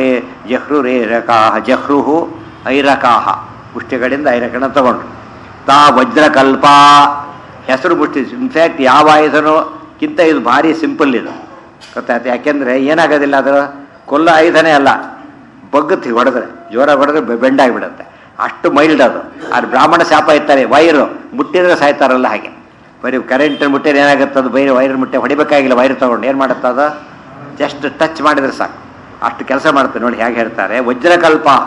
ಜಹ್ರುರೇರಕಾಹ ಜಹ್ರುಹು ಐರಕಾಹ. ಮುಷ್ಟಿಗಳಿಂದ ಐರಕನ ತಗೊಂಡ್ರು. ತಾ ವಜ್ರಕಲ್ಪ, ಹೆಸರು ಮುಷ್ಟಿ. ಇನ್ಫ್ಯಾಕ್ಟ್ ಯಾವ ಆಯುಧನೋಕ್ಕಿಂತ ಇದು ಭಾರಿ ಸಿಂಪಲ್ ಇದು. ಗೊತ್ತಾಯ್ತು? ಯಾಕೆಂದರೆ ಏನಾಗೋದಿಲ್ಲ, ಅದು ಕೊಲ್ಲ ಆಯುಧನೇ ಅಲ್ಲ. ಬಗ್ಗತ್ತಿ ಹೊಡೆದ್ರೆ, ಜೋರ ಹೊಡೆದ್ರೆ ಬೆಂಡಾಗಿಬಿಡುತ್ತೆ. ಅಷ್ಟು ಮೈಲ್ಡ್ ಅದು. ಅದು ಬ್ರಾಹ್ಮಣ ಶಾಪ ಇರ್ತಾರೆ. ವೈರು ಮುಟ್ಟಿದ್ರೆ ಸಾಯ್ತಾರಲ್ಲ ಹಾಗೆ. ಬರೀ ಕರೆಂಟ್ ಮುಟ್ಟಿದ್ರೆ ಏನಾಗುತ್ತೆ? ಅದು ಬೈರು ವೈರ್ ಮುಟ್ಟೆ ಹೊಡಿಬೇಕಾಗಿಲ್ಲ. ವೈರ್ ತೊಗೊಂಡು ಏನು ಮಾಡುತ್ತೆ ಅದು? ಜಸ್ಟ್ ಟಚ್ ಮಾಡಿದ್ರೆ ಸಾಕು, ಅಷ್ಟು ಕೆಲಸ ಮಾಡುತ್ತೆ. ನೋಡಿ ಹೇಗೆ ಹೇಳ್ತಾರೆ, ವಜ್ರಕಲ್ಪಾಹ,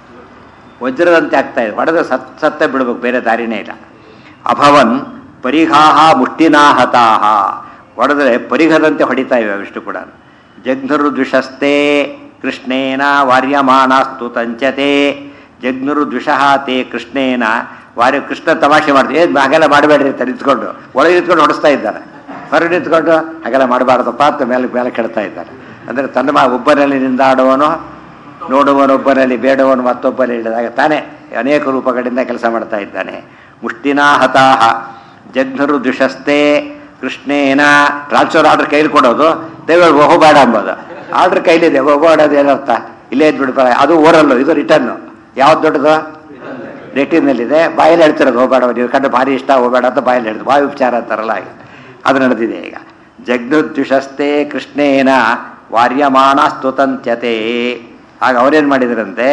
ವಜ್ರದಂತೆ ಆಗ್ತಾ ಇದೆ. ಹೊಡೆದ್ರೆ ಸತ್ತ ಬಿಡ್ಬೇಕು, ಬೇರೆ ದಾರಿನೇ ಇಲ್ಲ. ಅಭವನ್ ಪರಿಘಾಹ ಮುಷ್ಟಿನಾಹತಾಹ, ಹೊಡೆದ್ರೆ ಪರಿಘದಂತೆ ಹೊಡಿತಾ ಇವೆ ಅವಿಷ್ಟು ಕೂಡ. ಜಗ್ನುರು ದ್ವಿಷಸ್ತೆ ಕೃಷ್ಣೇನ ವಾರ್ಯಮಾಣಾಸ್ತು ತಂಚತೆ. ಜಗ್ನುರು ದ್ವಿಷಃ ತೇ ಕೃಷ್ಣೇನ ವಾರ್ಯ. ಕೃಷ್ಣ ತಮಾಷೆ ಮಾಡ್ತೀವಿ, ಹಾಗೆಲ್ಲ ಮಾಡಬೇಡ್ರಿ ಅಂತ ನಿಂತ್ಕೊಂಡು, ಒಳಗೆ ನಿಂತ್ಕೊಂಡು ಹೊಡಿಸ್ತಾ ಇದ್ದಾರೆ. ಹೊರಗೆ ನಿಂತ್ಕೊಂಡು ಹಾಗೆಲ್ಲ ಮಾಡಬಾರ್ದಪ್ಪ ಅಂತ ಮೇಲೆ ಕೆಡ್ತಾ ಇದ್ದಾರೆ. ಅಂದರೆ ತನ್ನ ಒಬ್ಬನಲ್ಲಿ ನಿಂದಾಡುವನು ನೋಡುವನೊಬ್ಬನಲ್ಲಿ ಬೇಡವನು ಮತ್ತೊಬ್ಬನಲ್ಲಿ ಹೇಳಿದಾಗ ತಾನೇ ಅನೇಕ ರೂಪಗಳಿಂದ ಕೆಲಸ ಮಾಡ್ತಾ ಇದ್ದಾನೆ. ಮುಷ್ಟಿನಾಹತಾಹ ಜಗ್ನರು ದ್ವಿಷಸ್ತೆ ಕೃಷ್ಣೇನ. ಟ್ರಾನ್ಸ್ಫರ್ ಆರ್ಡರ್ ಕೈಲಿ ಕೊಡೋದು, ದಯವಿಟ್ಟು ಹೋಗಬೇಡ ಅಂಬೋದು. ಆರ್ಡರ್ ಕೈಲಿದೆ, ಹೋಗೋಡೋದು ಏನರ್ಥ? ಇಲ್ಲೇ ಇದ್ಬಿಡ್ತಾರೆ. ಅದು ಓರಲ್ಲು, ಇದು ರಿಟರ್ನು. ಯಾವ್ದು ದೊಡ್ಡದು? ರಿಟರ್ನಲ್ಲಿದೆ. ಬಾಯಲ್ಲಿ ಹೇಳ್ತಿರೋದು ಹೋಗಬೇಡ, ನೀವು ಕಂಡು ಭಾರಿ ಇಷ್ಟ ಹೋಗಬೇಡ ಅಂತ ಬಾಯಲ್ಲಿ ಹೇಳಿದ್ರು. ಬಾಯಿ ಉಪಚಾರ ಅಂತಾರಲ್ಲ ಹಾಗೆ ಅದು ನಡೆದಿದೆ ಈಗ. ಜಗ್ನುದ್ವಿಷಸ್ತೆ ಕೃಷ್ಣೇನ ವಾರ್ಯಮಾಣ ಸ್ತುತಂತ್ಯತೆ. ಆಗ ಅವ್ರೇನು ಮಾಡಿದ್ರಂತೆ,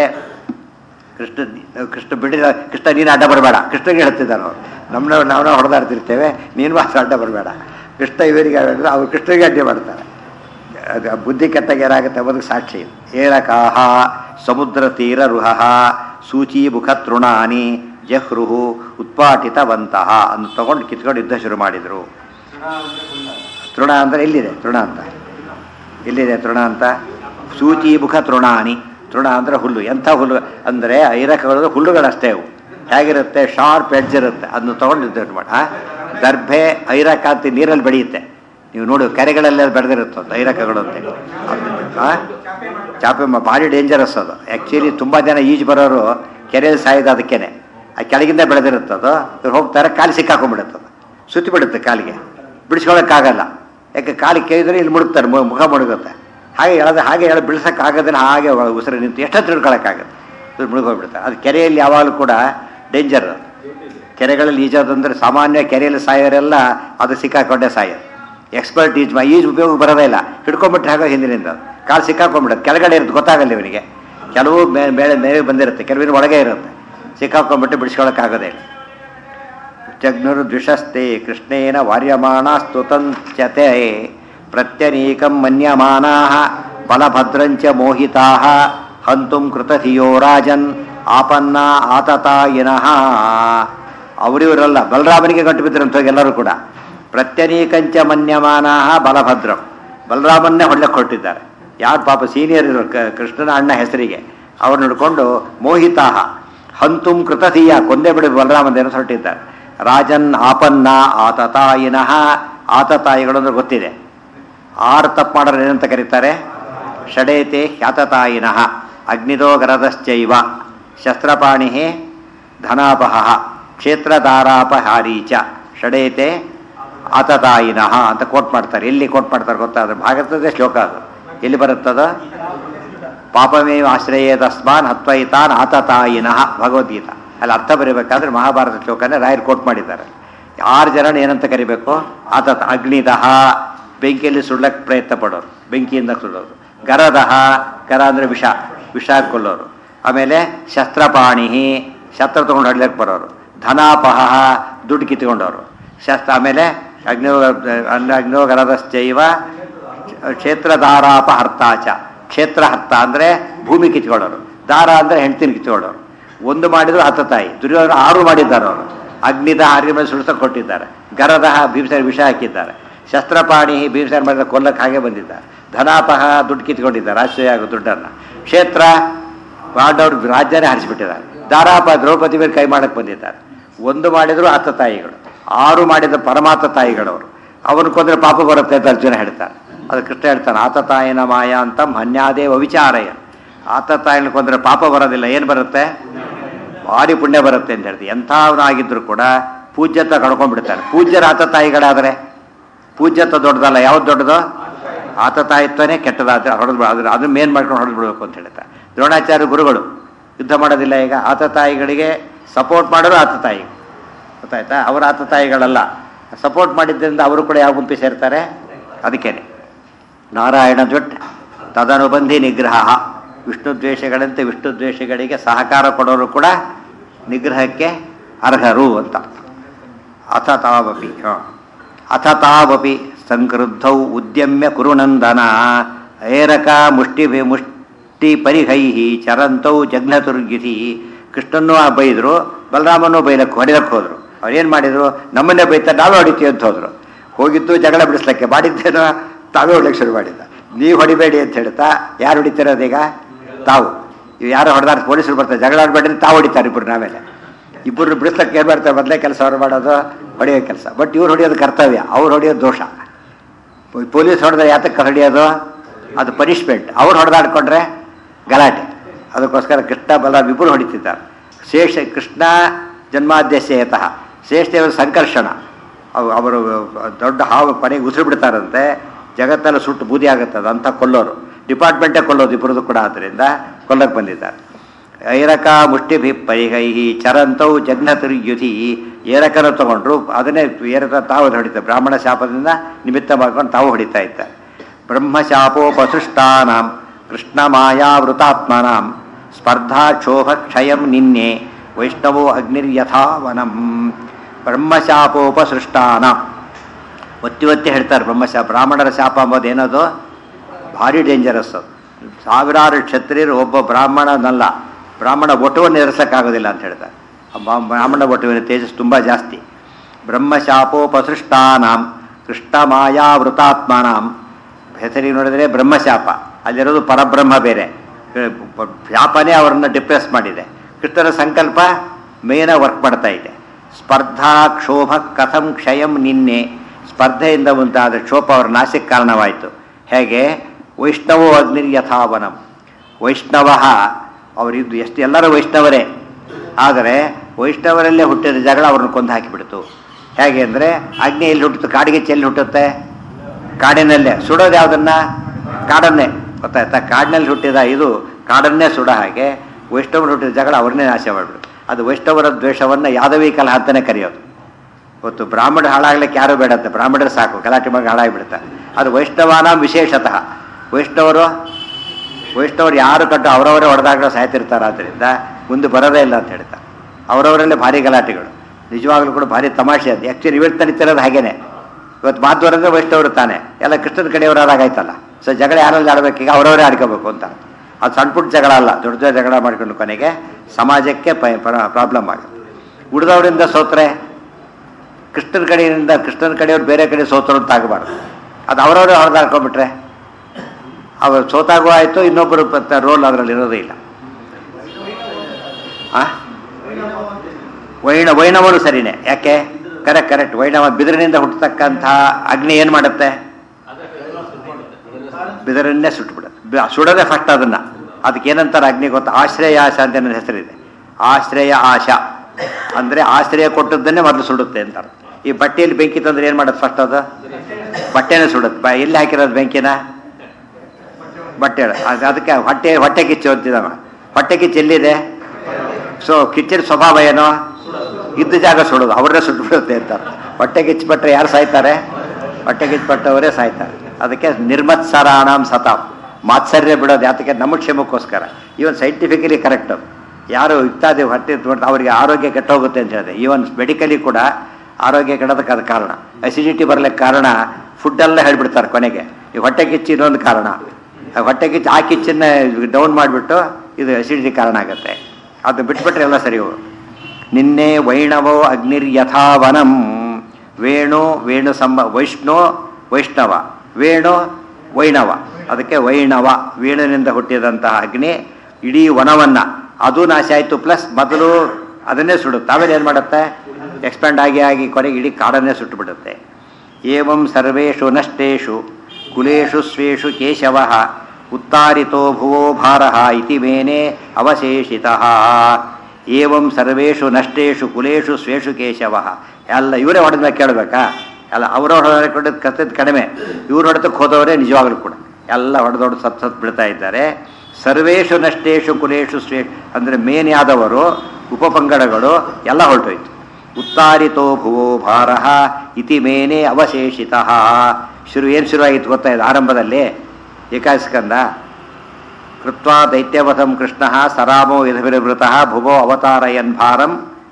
ಕೃಷ್ಣ ಬಿಡಿದ, ಕೃಷ್ಣ ನೀನು ಅಡ್ಡ ಬರಬೇಡ. ಕೃಷ್ಣಗೆ ಹೇಳ್ತಿದ್ದಾನೆ ಅವರು, ನಾವು ಹೊಡೆದಾಡ್ತಿರ್ತೇವೆ, ನೀನು ಮಾತ್ರ ಅಡ್ಡ ಬರಬೇಡ. ಕೃಷ್ಣ ಇವರಿಗೆ ಹೇಳಿದ್ರೆ ಅವ್ರು ಕೃಷ್ಣಗೆ ಅಡ್ಡಿ ಮಾಡ್ತಾರೆ. ಅದು ಬುದ್ಧಿ ಕೆಟ್ಟಾಗ ಏನಾಗುತ್ತೆ ಅನ್ನೋದಕ್ಕೆ ಸಾಕ್ಷಿ ಇದು. ಏಳಕಾಹ ಸಮುದ್ರ ತೀರ ರುಹ ಸೂಚೀಮುಖ ತೃಣಾನಿ ಜಹ್ರುಹು ಉತ್ಪಾಟಿತವಂತಹ ಅನ್ನು ತಗೊಂಡು ಕಿತ್ಕೊಂಡು ಯುದ್ಧ ಶುರು ಮಾಡಿದರು. ತೃಣ ಅಂದರೆ ಎಲ್ಲಿದೆ ತೃಣ ಅಂತ? ಎಲ್ಲಿದೆ ತೃಣ ಅಂತ? ಸೂಚೀಮುಖ ತೃಣಾನಿ. ತೃಣ ಅಂದರೆ ಹುಲ್ಲು. ಎಂಥ ಹುಲ್ಲು ಅಂದರೆ ಐರಕಗಳು ಹುಲ್ಲುಗಳಷ್ಟೇ ಅವು. ಹೇಗಿರುತ್ತೆ? ಶಾರ್ಪ್ ಎಡ್ಜ್ ಇರುತ್ತೆ. ಅದನ್ನು ತೊಗೊಂಡು ಯುದ್ಧ ಮಾಡಿ. ದರ್ಭೆ ಐರಕ ಅಂತ ನೀರಲ್ಲಿ ಬೆಳೆಯುತ್ತೆ. ನೀವು ನೋಡಿ ಕೆರೆಗಳೆಲ್ಲ ಬೆಳೆದಿರುತ್ತೆ ಅದು ಐರಕಗಳು ಅಂತ. ಚಾಪೆ ಭಾರಿ ಡೇಂಜರಸ್ ಅದು. ಆ್ಯಕ್ಚುಲಿ ತುಂಬ ಜನ ಈಜು ಬರೋರು ಕೆರೆಯಲ್ಲಿ ಸಾಯೋದು ಅದಕ್ಕೇನೆ. ಆ ಕೆಳಗಿಂದ ಬೆಳೆದಿರುತ್ತದು. ಇವ್ರು ಹೋಗ್ತಾರೆ, ಕಾಲು ಸಿಕ್ಕಾಕೊಂಡ್ಬಿಡುತ್ತದು, ಸುತ್ತಿ ಬಿಡುತ್ತೆ ಕಾಲಿಗೆ, ಬಿಡಿಸ್ಕೊಳ್ಳೋಕ್ಕಾಗಲ್ಲ. ಯಾಕೆ ಕಾಲಿಗೆ ಕೇಳಿದ್ರೆ ಇಲ್ಲಿ ಮುಳುಗ್ತಾರೆ, ಮುಖ ಮುಳುಗುತ್ತೆ. ಹಾಗೆ ಎಳೆದು ಬಿಡಿಸೋಕ್ಕಾಗೋದನ್ನ ಹಾಗೆ ಉಸಿರು ನಿಂತು ಎಷ್ಟೊತ್ತು ತಿಳ್ಕೊಳ್ಳೋಕ್ಕಾಗುತ್ತೆ, ಇವ್ರು ಮುಳುಗೋಗ್ಬಿಡ್ತಾರೆ. ಅದು ಕೆರೆಯಲ್ಲಿ ಯಾವಾಗಲೂ ಕೂಡ ಡೇಂಜರ್. ಕೆರೆಗಳಲ್ಲಿ ಈಜೋದಂದ್ರೆ ಸಾಮಾನ್ಯ ಕೆರೆಯಲ್ಲಿ ಸಾಯೋರೆಲ್ಲ ಅದು ಸಿಕ್ಕಾಕೊಂಡೇ ಸಾಯೋದು. ಎಕ್ಸ್ಪರ್ಟ್ ಈಜು ಉಪಯೋಗ ಬರೋದೇ ಇಲ್ಲ. ಹಿಡ್ಕೊಂಡ್ಬಿಟ್ರೆ ಹಾಗೋ ಹಿಂದಿನಿಂದ ಕಾಲು ಸಿಕ್ಕಾಕೊಂಡ್ಬಿಡುತ್ತೆ. ಕೆಳಗಡೆ ಇರುತ್ತೆ, ಗೊತ್ತಾಗಲ್ಲ ಇವನಿಗೆ. ಕೆಲವು ಮೇಲೆ ಬಂದಿರುತ್ತೆ, ಕೆಲವಿನ ಒಳಗೆ ಇರುತ್ತೆ. ಸಿಕ್ಕಾಕೊಂಡ್ಬಿಟ್ಟು ಬಿಡಿಸ್ಕೊಳ್ಳೋಕ್ಕಾಗೋದೇ ಇಲ್ಲ. ಜಗ್ನುರ್ ದ್ವಿಷಸ್ತೆ ಕೃಷ್ಣೇನ ವಾರ್ಯಮಾಣ ಸ್ತುತಂಚತೆ ಪ್ರತ್ಯನೀಕಂ ಮನ್ಯಮಾನಾ ಬಲಭದ್ರಂಚ ಮೋಹಿತಾ ಹಂತುಂ ಕೃತಧಿಯೋ ರಾಜನ್ ಆಪನ್ನ ಆತತಾಯಿನಃ. ಅವರಿವರಲ್ಲ, ಬಲರಾಮನಿಗೆ ಗಂಟು ಬಿದ್ದರಂತ ಎಲ್ಲರೂ ಕೂಡ. ಪ್ರತ್ಯನೀಕಂಚ ಮನ್ಯಮಾನಾ ಬಲಭದ್ರಂ, ಬಲರಾಮನ್ನೇ ಹೊಡ್ಲಕ್ಕೆ ಹೊರಟಿದ್ದಾರೆ. ಯಾರು ಪಾಪ ಸೀನಿಯರ್ ಇರೋ ಕೃಷ್ಣನ ಅಣ್ಣ ಹೆಸರಿಗೆ ಅವ್ರು ನೋಡಿಕೊಂಡು ಮೋಹಿತಾಹ ಹಂತುಂ ಕೃತಧಿಯ, ಕೊಂದೇ ಬಿಡಿ ಬಲರಾಮಂದೇನೋ ಹೊರಟಿದ್ದಾರೆ. ರಾಜನ್ ಆಪನ್ನ ಆತತಾಯಿನಃ. ಆತತಾಯಿಗಳು ಅಂದ್ರೆ ಗೊತ್ತಿದೆ. ಆರು ತಪ್ಪು ಮಾಡೋರು ಏನಂತ ಕರೀತಾರೆ? ಷಡೇತೆ ಹ್ಯಾತತಾಯಿನಃ. ಅಗ್ನಿದೋ ಗರದಶ್ಚೈವ ಶಸ್ತ್ರಪಾಣಿ ಧನಾಪಹ ಕ್ಷೇತ್ರಧಾರಾಪಹಾರಿ ಚ ಷಡೇತೆ ಆತತಾಯಿನಃ ಅಂತ ಕೋಟ್ ಮಾಡ್ತಾರೆ. ಎಲ್ಲಿ ಕೋಟ್ ಮಾಡ್ತಾರೆ ಗೊತ್ತಾದ್ರೆ ಭಾಗವತದ ಶ್ಲೋಕ ಅದು. ಎಲ್ಲಿ ಬರುತ್ತದ? ಪಾಪಮೇವ ಆಶ್ರಯೇ ತಸ್ಮಾನ್ ಹತ್ವೈತಾನ್ ಆತತಾಯಿನಃ, ಭಗವದ್ಗೀತಾ. ಅಲ್ಲಿ ಅರ್ಥ ಬರೀಬೇಕಾದ್ರೆ ಮಹಾಭಾರತ ಶ್ಲೋಕನೇ ರಾಯರು ಕೋಟ್ ಮಾಡಿದ್ದಾರೆ. 6 ಜನ ಏನಂತ ಕರಿಬೇಕು? ಆತತ ಅಗ್ನಿದಹ, ಬೆಂಕಿಯಲ್ಲಿ ಸುಡ್ಲಕ್ಕೆ ಪ್ರಯತ್ನ ಪಡೋರು, ಬೆಂಕಿಯಿಂದ ಸುಡೋರು. ಗರದಹ, ಗರ ಅಂದರೆ ವಿಷ ಕೊಲ್ಲೋರು. ಆಮೇಲೆ ಶಸ್ತ್ರಪಾಣಿ, ಶಸ್ತ್ರ ತೊಗೊಂಡು ಹೊಡ್ಲಕ್ಕೆ ಬರೋರು. ಧನಾಪಹ, ದುಡ್ಡು ಕಿತ್ಕೊಂಡವರು. ಆಮೇಲೆ ಅಗ್ನೋ ಗರದಶ್ಚೈವ ಕ್ಷೇತ್ರಧಾರಾಪಹರ್ತಾಚ. ಕ್ಷೇತ್ರಹರ್ತ ಅಂದರೆ ಭೂಮಿ ಕಿತ್ಕೊಳ್ಳೋರು. ದಾರ ಅಂದರೆ ಹೆಂಡ್ತಿನ ಕಿತ್ಕೊಳ್ಳೋರು. ಒಂದು ಮಾಡಿದ್ರು ಆತತಾಯಿ. ದುರ್ಯೋಧನ 6 ಮಾಡಿದ್ದಾರೆ ಅವರು. ಅಗ್ನಿದ ಹರಿಯ ಮೇಲೆ ಸುಳಿಸಕ್ಕೆ ಕೊಟ್ಟಿದ್ದಾರೆ. ಗರದಹ ಭೀಮಸೇನ ವಿಷ ಹಾಕಿದ್ದಾರೆ. ಶಸ್ತ್ರಪಾಣಿ ಭೀಮಸೇನ ಮಾಡಿದ ಕೊಲ್ಲಕ್ಕೆ ಹಾಗೆ ಬಂದಿದ್ದಾರೆ. ಧನಾಪಹ ದುಡ್ಡು ಕಿತ್ಕೊಂಡಿದ್ದಾರೆ, ಆಶ್ರಯ ಆಗೋ ದುಡ್ಡನ್ನು. ಕ್ಷೇತ್ರ ಪಾಂಡವರು ರಾಜ್ಯನೇ ಹರಿಸಿಬಿಟ್ಟಿದ್ದಾರೆ. ದಾರಾಪ ದ್ರೌಪದಿ ಮೇಲೆ ಕೈ ಮಾಡಕ್ಕೆ ಬಂದಿದ್ದಾರೆ. ಒಂದು ಮಾಡಿದ್ರು ಆತತಾಯಿಗಳು, 6 ಮಾಡಿದ ಪರಮಾತ ತಾಯಿಗಳವರು. ಅವನು ಕೊಂದರೆ ಪಾಪ ಬರುತ್ತೆ ಅಂತ ಅರ್ಜುನ ಹೇಳ್ತಾರೆ. ಅದು ಕೃಷ್ಣ ಹೇಳ್ತಾನೆ, ಆತತಾಯಿನ ಮಾಯ ಅಂತ ಮನ್ಯಾದೇವ ವಿಚಾರಯ. ಆತತಾಯಿನ ಕೊಂದರೆ ಪಾಪ ಬರೋದಿಲ್ಲ, ಏನು ಬರುತ್ತೆ? ಭಾರಿ ಪುಣ್ಯ ಬರುತ್ತೆ ಅಂತ ಹೇಳ್ತೀವಿ. ಎಂಥವನಾಗಿದ್ದರೂ ಕೂಡ ಪೂಜ್ಯತ್ವ ಕಳ್ಕೊಂಡ್ಬಿಡ್ತಾನೆ. ಪೂಜ್ಯರ ಆತತಾಯಿಗಳಾದರೆ ಪೂಜ್ಯತ್ವ ದೊಡ್ಡದಲ್ಲ. ಯಾವ್ದು ದೊಡ್ಡದು? ಆತತಾಯಿತ್ವನೇ ಕೆಟ್ಟದಾದ್ರೆ ಹೊಡೆದು ಅದನ್ನ ಮೇನ್ ಮಾಡ್ಕೊಂಡು ಹೊಡೆದು ಬಿಡಬೇಕು ಅಂತ ಹೇಳ್ತಾರೆ. ದ್ರೋಣಾಚಾರ್ಯ ಗುರುಗಳು ಯುದ್ಧ ಮಾಡೋದಿಲ್ಲ. ಈಗ ಆತತಾಯಿಗಳಿಗೆ ಸಪೋರ್ಟ್ ಮಾಡೋರು ಆತತಾಯಿ, ಗೊತ್ತಾಯ್ತಾ? ಅವರ ಆತತಾಯಿಗಳಲ್ಲ. ಸಪೋರ್ಟ್ ಮಾಡಿದ್ದರಿಂದ ಅವರು ಕೂಡ ಯಾವ ಗುಂಪಿ ಸೇರ್ತಾರೆ? ಅದಕ್ಕೇನೆ ನಾರಾಯಣ ಜೊಟ್ ತದನುಬಂಧಿ ನಿಗ್ರಹ. ವಿಷ್ಣು ದ್ವೇಷಗಳಂತೆ ವಿಷ್ಣು ದ್ವೇಷಗಳಿಗೆ ಸಹಕಾರ ಕೊಡೋರು ಕೂಡ ನಿಗ್ರಹಕ್ಕೆ ಅರ್ಹರು ಅಂತ. ಅಥ ತಾವಪಿ ಸಂಕ್ರುದ್ಧೌ ಉದ್ಯಮ್ಯ ಕುರುನಂದನ ಏರಕ ಮುಷ್ಟಿ ಪರಿಹೈ ಚರಂತೌ ಜಘ್ನತುರ್ಗಿತಿ. ಕೃಷ್ಣನ್ನೂ ಬೈದರು, ಬಲರಾಮನೂ ಹೊಡಿಲಕ್ಕೆ ಹೋದರು. ಅವ್ರೇನು ಮಾಡಿದರು? ನಮ್ಮನ್ನೇ ಬೈತಾರೆ, ನಾವೇ ಹೊಡಿತೀವಿ ಅಂತ ಹೋದರು. ಹೋಗಿದ್ದು ಜಗಳ ಬಿಡಿಸ್ಲಿಕ್ಕೆ, ಮಾಡಿದ್ದೇನೋ ತಾವೇ ಹೊಡ್ಲಿಕ್ಕೆ ಶುರು ಮಾಡಿದ್ದ. ನೀವು ಹೊಡಿಬೇಡಿ ಅಂತ ಹೇಳ್ತಾ ಯಾರು ಹೊಡಿತಿರೋದೀಗ? ತಾವು. ಇವು ಯಾರು ಹೊಡೆದಾರ ಪೊಲೀಸರು ಬರ್ತಾರೆ, ಜಗಳ ಆಡಬೇಡ್ರಿ, ತಾವು ಹೊಡಿತಾರೆ ಇಬ್ಬರು. ಆಮೇಲೆ ಇಬ್ಬರು ಬಿಡಿಸ್ಲಿಕ್ಕೆ ಏನು ಮಾಡ್ತಾರೆ? ಮೊದಲೇ ಕೆಲಸ ಅವ್ರು ಮಾಡೋದು ಹೊಡೆಯೋ ಕೆಲಸ. ಬಟ್ ಇವ್ರು ಹೊಡೆಯೋದು ಕರ್ತವ್ಯ, ಅವ್ರು ಹೊಡೆಯೋದು ದೋಷ. ಪೊಲೀಸ್ ಹೊಡೆದ್ರೆ ಯಾತಕ್ಕೆ ಹೊಡೆಯೋದು? ಅದು ಪನಿಷ್ಮೆಂಟ್. ಅವ್ರು ಹೊಡೆದಾಡ್ಕೊಂಡ್ರೆ ಗಲಾಟೆ. ಅದಕ್ಕೋಸ್ಕರ ಕೃಷ್ಣ ಬಲರಾಮ ಇಬ್ಬರು ಹೊಡಿತಿದ್ದಾರೆ. ಕೃಷ್ಣ ಜನ್ಮಾದ್ಯಸ್ಯತಃ ಶೇಷದೇವರ ಸಂಕರ್ಷಣ. ಅವರು ದೊಡ್ಡ ಹಾವು ಕೊನೆಗೆ ಉಸಿರು ಬಿಡ್ತಾರಂತೆ, ಜಗತ್ತೆಲ್ಲ ಸುಟ್ಟು ಬೂದಿ ಆಗುತ್ತದೆ ಅಂತ ಕೊಲ್ಲೋರು. ಡಿಪಾರ್ಟ್ಮೆಂಟೇ ಕೊಲ್ಲೋದು ಇಬ್ಬರದು ಕೂಡ. ಆದ್ದರಿಂದ ಕೊಲ್ಲಕ್ಕೆ ಬಂದಿದ್ದಾರೆ. ಐರಕ ಮುಷ್ಟಿಭಿ ಪರಿಹೈ ಚರಂತೌ ಜಘ್ನತುರ್ಯುಧಿ. ಏರಕನ ತಗೊಂಡ್ರು, ಅದನ್ನೇ ಏರಕ ತಾವು ಹೊಡಿತಾರೆ. ಬ್ರಾಹ್ಮಣ ಶಾಪದಿಂದ ನಿಮಿತ್ತ ಮಾಡ್ಕೊಂಡು ತಾವು ಹೊಡಿತಾ ಇದ್ದಾರೆ. ಬ್ರಹ್ಮಶಾಪೋಪಸೃಷ್ಟಾನಾಂ ಕೃಷ್ಣ ಮಾಯಾವೃತಾತ್ಮನಾಂ ಸ್ಪರ್ಧಾ ಕ್ಷೋಭ ಕ್ಷಯಂ ನಿನ್ನೆ ವೈಷ್ಣವೋ ಅಗ್ನಿರ್ಯಥಾವನಂ. ಬ್ರಹ್ಮಶಾಪೋಪಸೃಷ್ಟಾನಾಂ ಒತ್ತಿ ಹೇಳ್ತಾರೆ. ಬ್ರಾಹ್ಮಣರ ಶಾಪ ಅಂಬೋದು ಏನದು? ಭಾರಿ ಡೇಂಜರಸ್ ಅದು. ಸಾವಿರಾರು ಕ್ಷತ್ರಿಯರು ಒಬ್ಬ ಬ್ರಾಹ್ಮಣನಲ್ಲ, ಬ್ರಾಹ್ಮಣ ಒಟುವನ್ನು ಎದುರಿಸೋಕ್ಕಾಗೋದಿಲ್ಲ ಅಂತ ಹೇಳ್ತಾರೆ. ಬ್ರಾಹ್ಮಣ ಒಟುವಿನ ತೇಜಸ್ ತುಂಬ ಜಾಸ್ತಿ. ಬ್ರಹ್ಮಶಾಪೋಪಸೃಷ್ಟಾನಾಂ ಕೃಷ್ಣಮಾಯಾವೃತಾತ್ಮನಾಂ, ಹೆಸರಿಗೆ ನೋಡಿದರೆ ಬ್ರಹ್ಮಶಾಪ, ಅಲ್ಲಿರೋದು ಪರಬ್ರಹ್ಮ ಬೇರೆ, ಶಾಪನೇ ಅವರನ್ನು ಡಿಪ್ರೆಸ್ ಮಾಡಿದೆ. ಕೃಷ್ಣನ ಸಂಕಲ್ಪ ಮೇನ ವರ್ಕ್ ಮಾಡ್ತಾ ಇದೆ. ಸ್ಪರ್ಧಾ ಕ್ಷೋಭ ಕಥಂ ಕ್ಷಯಂ ನಿನ್ನೆ, ಸ್ಪರ್ಧೆಯಿಂದ ಉಂಟಾದ ಕ್ಷೋಭ ಅವರ ನಾಶಕ್ಕೆ ಕಾರಣವಾಯಿತು. ಹೇಗೆ? ವೈಷ್ಣವೋ ಅಗ್ನಿರ್ಯಥಾವನಂ, ವೈಷ್ಣವ ಅವರಿದ್ದು ಎಷ್ಟು ಎಲ್ಲರೂ ವೈಷ್ಣವರೇ, ಆದರೆ ವೈಷ್ಣವರಲ್ಲೇ ಹುಟ್ಟಿದ ಜಗಳ ಅವ್ರನ್ನ ಕೊಂದು ಹಾಕಿಬಿಡ್ತು. ಹೇಗೆ ಅಂದರೆ ಅಗ್ನಿ ಎಲ್ಲಿ ಹುಟ್ಟಿತು? ಕಾಡಿಗೆ ಚೆಲ್ಲಿ ಹುಟ್ಟುತ್ತೆ, ಕಾಡಿನಲ್ಲೇ ಸುಡೋದು ಯಾವುದನ್ನ? ಕಾಡನ್ನೇ. ಗೊತ್ತಾಯ್ತಾ? ಕಾಡಿನಲ್ಲಿ ಹುಟ್ಟಿದ ಇದು ಕಾಡನ್ನೇ ಸುಡ ಹಾಗೆ ವೈಷ್ಣವರು ಹುಟ್ಟಿದ ಜಗಳ ಅವ್ರನ್ನೇ ನಾಶ ಮಾಡಿಬಿಡುತ್ತೆ. ಅದು ವೈಷ್ಣವರ ದ್ವೇಷವನ್ನು ಯಾದವಿ ಕಲಹ ಅಂತಲೇ ಕರೆಯೋದು. ಇವತ್ತು ಬ್ರಾಹ್ಮಣ ಹಾಳಾಗ್ಲಿಕ್ಕೆ ಯಾರು ಬೇಡತ್ತೆ, ಬ್ರಾಹ್ಮಣರು ಸಾಕು, ಗಲಾಟೆ ಮಾಡಿ ಹಾಳಾಗಿಬಿಡ್ತಾರೆ. ಅದು ವೈಷ್ಣವನ ವಿಶೇಷತಃ ವೈಷ್ಣವರು ಯಾರು ಕಟ್ಟು ಅವರವರೇ ಹೊಡೆದಾಗಲೂ ಸಾಯ್ತಿರ್ತಾರೆ. ಆದ್ದರಿಂದ ಮುಂದೆ ಬರೋದೇ ಇಲ್ಲ ಅಂತ ಹೇಳ್ತಾರೆ. ಅವರವರಲ್ಲೇ ಭಾರಿ ಗಲಾಟೆಗಳು, ನಿಜವಾಗ್ಲೂ ಕೂಡ ಭಾರಿ ತಮಾಷೆ. ಅದು ಆ್ಯಕ್ಚುಲಿ ಇವತ್ತು ನಡೀತಿರೋದು ಹಾಗೇನೆ. ಇವತ್ತು ಮಾಧ್ವರಂದ್ರೆ ವೈಷ್ಣವರು ತಾನೆ, ಎಲ್ಲ ಕೃಷ್ಣನ ಕಡೆಯವರಾಗಾಯ್ತಲ್ಲ. ಸೊ ಜಗಳ ಯಾರಲ್ಲಿ ಆಡಬೇಕೀಗ? ಅವರವರೇ ಆಡ್ಕೋಬೇಕು ಅಂತ. ಅದು ಸಣ್ಣ ಪುಟ್ಟ ಜಗಳ ಅಲ್ಲ, ದೊಡ್ಡ ದೊಡ್ಡ ಜಗಳ ಮಾಡ್ಕೊಂಡು ಕೊನೆಗೆ ಸಮಾಜಕ್ಕೆ ಪ್ರಾಬ್ಲಮ್ ಆಗುತ್ತೆ. ಉಳಿದವರಿಂದ ಸೋತ್ರೆ ಕೃಷ್ಣನ ಕಡೆಯವ್ರು ಬೇರೆ ಕಡೆ ಸೋತರು ಅಂತ ಆಗಬಾರ್ದು. ಅದು ಅವರವರೇ ಹೊಡೆದಾಡ್ಕೊಂಡ್ಬಿಟ್ರೆ ಅವರು ಸೋತಾಗೂ ಆಯಿತು, ಇನ್ನೊಬ್ಬರು ರೋಲ್ ಅದರಲ್ಲಿ ಇರೋದೇ ಇಲ್ಲ. ವೈಣವನು ಸರಿನೇ. ಯಾಕೆ? ಕರೆಕ್ಟ್. ವೈಣವ ಬಿದಿರಿನಿಂದ ಹುಟ್ಟತಕ್ಕಂಥ ಅಗ್ನಿ ಏನು ಮಾಡುತ್ತೆ? ಬಿದಿರನ್ನೇ ಸುಟ್ಟುಬಿಡುತ್ತೆ. ಸುಡೋದೇ ಫಸ್ಟ್ ಅದನ್ನು. ಅದಕ್ಕೆ ಏನಂತಾರೆ ಅಗ್ನಿ ಗೊತ್ತಾ? ಆಶ್ರಯ ಆಶ ಅಂತ ನನ್ನ ಹೆಸರಿದೆ. ಆಶ್ರಯ ಆಶ ಅಂದರೆ ಆಶ್ರಯ ಕೊಟ್ಟದ್ದನ್ನೇ ಮೊದಲು ಸುಡುತ್ತೆ ಅಂತ. ಈ ಬಟ್ಟೆಯಲ್ಲಿ ಬೆಂಕಿ ತಂದ್ರೆ ಏನು ಮಾಡೋದು? ಫಸ್ಟ್ ಅದು ಬಟ್ಟೆನೇ ಸುಡುತ್ತೆ. ಎಲ್ಲಿ ಹಾಕಿರೋದು ಬೆಂಕಿನ? ಬಟ್ಟೆ. ಅದಕ್ಕೆ ಹೊಟ್ಟೆ ಕಿಚ್ಚು ಅಂತಿದ್ದಾವ. ಹೊಟ್ಟೆ ಕಿಚ್ಚು ಎಲ್ಲಿದೆ? ಸೊ ಕಿಚ್ಚಿನ ಸ್ವಭಾವ ಏನೋ ಇದ್ದ ಜಾಗ ಸುಡೋದು, ಅವರೇ ಸುಟ್ಟುಬಿಡುತ್ತೆ ಅಂತ. ಹೊಟ್ಟೆ ಕಿಚ್ಚುಪಟ್ಟರೆ ಯಾರು ಸಾಯ್ತಾರೆ? ಹೊಟ್ಟೆ ಕಿಚ್ಚುಪಟ್ಟವರೇ ಸಾಯ್ತಾರೆ. ಅದಕ್ಕೆ ನಿರ್ಮತ್ಸರಾಣಾಂ ಸತಾಂ, ಮಾತ್ಸರ್ಯ ಬಿಡೋದು ಯಾತಕ್ಕೆ? ನಮ್ಮ ಕ್ಷೇಮಕ್ಕೋಸ್ಕರ. ಈವನ್ ಸೈಂಟಿಫಿಕಲಿ ಕರೆಕ್ಟ್ ಅದು. ಯಾರು ಇತ್ಯಾದಿ ಹೊಟ್ಟೆ ಅವರಿಗೆ ಆರೋಗ್ಯ ಕೆಟ್ಟೋಗುತ್ತೆ ಅಂತ ಹೇಳಿದೆ. ಈವನ್ ಮೆಡಿಕಲಿ ಕೂಡ ಆರೋಗ್ಯ ಕೆಡೋದಕ್ಕೆ ಅದು ಕಾರಣ. ಅಸಿಡಿಟಿ ಬರಲಿಕ್ಕೆ ಕಾರಣ ಫುಡ್ಡೆಲ್ಲ ಹೇಳ್ಬಿಡ್ತಾರೆ ಕೊನೆಗೆ. ಈ ಹೊಟ್ಟೆ ಕಿಚ್ಚು ಇನ್ನೊಂದು ಕಾರಣ. ಹೊಟ್ಟೆ ಕಿಚ್ಚು ಆ ಕಿಚ್ಚನ್ನು ಡೌನ್ ಮಾಡಿಬಿಟ್ಟು ಇದು ಅಸಿಡಿಟಿ ಕಾರಣ ಆಗುತ್ತೆ. ಅದು ಬಿಟ್ಬಿಟ್ರೆ ಎಲ್ಲ ಸರಿ ಹೋಗು. ನಿನ್ನೆ ವೈಣವೋ ಅಗ್ನಿರ್ಯಥಾವನಂ, ವೇಣು ವೈಷ್ಣವ, ವೈಣವ. ಅದಕ್ಕೆ ವೈಣವ, ವೇಣುವಿನಿಂದ ಹುಟ್ಟಿದಂತಹ ಅಗ್ನಿ ಇಡೀ ವನವನ್ನು ಅದು ನಾಶ ಆಯಿತು. ಪ್ಲಸ್ ಮೊದಲು ಅದನ್ನೇ ಸುಡುತ್ತೆ, ಆಮೇಲೆ ಏನು ಮಾಡುತ್ತೆ? ಎಕ್ಸ್ಪ್ಯಾಂಡ್ ಆಗಿ ಕೊನೆಗೆ ಇಡೀ ಕಾಡನ್ನೇ ಸುಟ್ಟು ಬಿಡುತ್ತೆ. ಏವಂ ಸರ್ವೇಷು ನಷ್ಟೇಷು ಕುಲೇಷು ಸ್ವೇಷು ಕೇಶವ ಉತ್ತಾರಿತೋ ಭುವೋ ಭಾರಃ ಇತಿ ಮೇನೆ ಅವಶೇಷಿತಃ. ಏವಂ ಸರ್ವೇಷು ನಷ್ಟೇಷು ಕುಲೇಷು ಸ್ವೇಷು ಕೇಶವ. ಎಲ್ಲ ಇವರೇ ಹೊಡೆದ್ಮೇಲೆ ಕೇಳಬೇಕಾ? ಎಲ್ಲ ಅವರವ್ರು ಹೊಡೆದು ಕತ್ತಿದ್ದು ಕಡಿಮೆ, ಇವ್ರು ಹೊಡೆದಕ್ಕೆ ಹೋದವರೇ ನಿಜವಾಗ್ಲೂ ಕೂಡ ಎಲ್ಲ ಹೊಡೆದೊಡೆದು ಸತ್ ಬಿಡ್ತಾ ಇದ್ದಾರೆ. ಸರ್ವೇಷು ನಷ್ಟೇಷು ಕುಲೇಷು ಸ್ವೇಷು ಅಂದರೆ ಮೇನ್ಯಾದವರು ಉಪಪಂಗಡಗಳು ಎಲ್ಲ ಹೊರಟೋಯ್ತು. ಉತ್ತಾರಿತೋ ಭುವೋ ಭಾರಃ ಇತಿ ಮೇನೆ ಅವಶೇಷಿತಃ. ಏನು ಶುರುವಾಗಿತ್ತು ಗೊತ್ತಾಯಿತು? ಆರಂಭದಲ್ಲಿ ಏಕಾಸ್ಕಂದ ಕೃತ್ವಾ ದೈತ್ಯವಧಂ ಕೃಷ್ಣ ಸರಾಮೋ ಯಧವಿರವೃತಃ ಭುವೋ ಅವತಾರಯನ್ ಭಾರಂ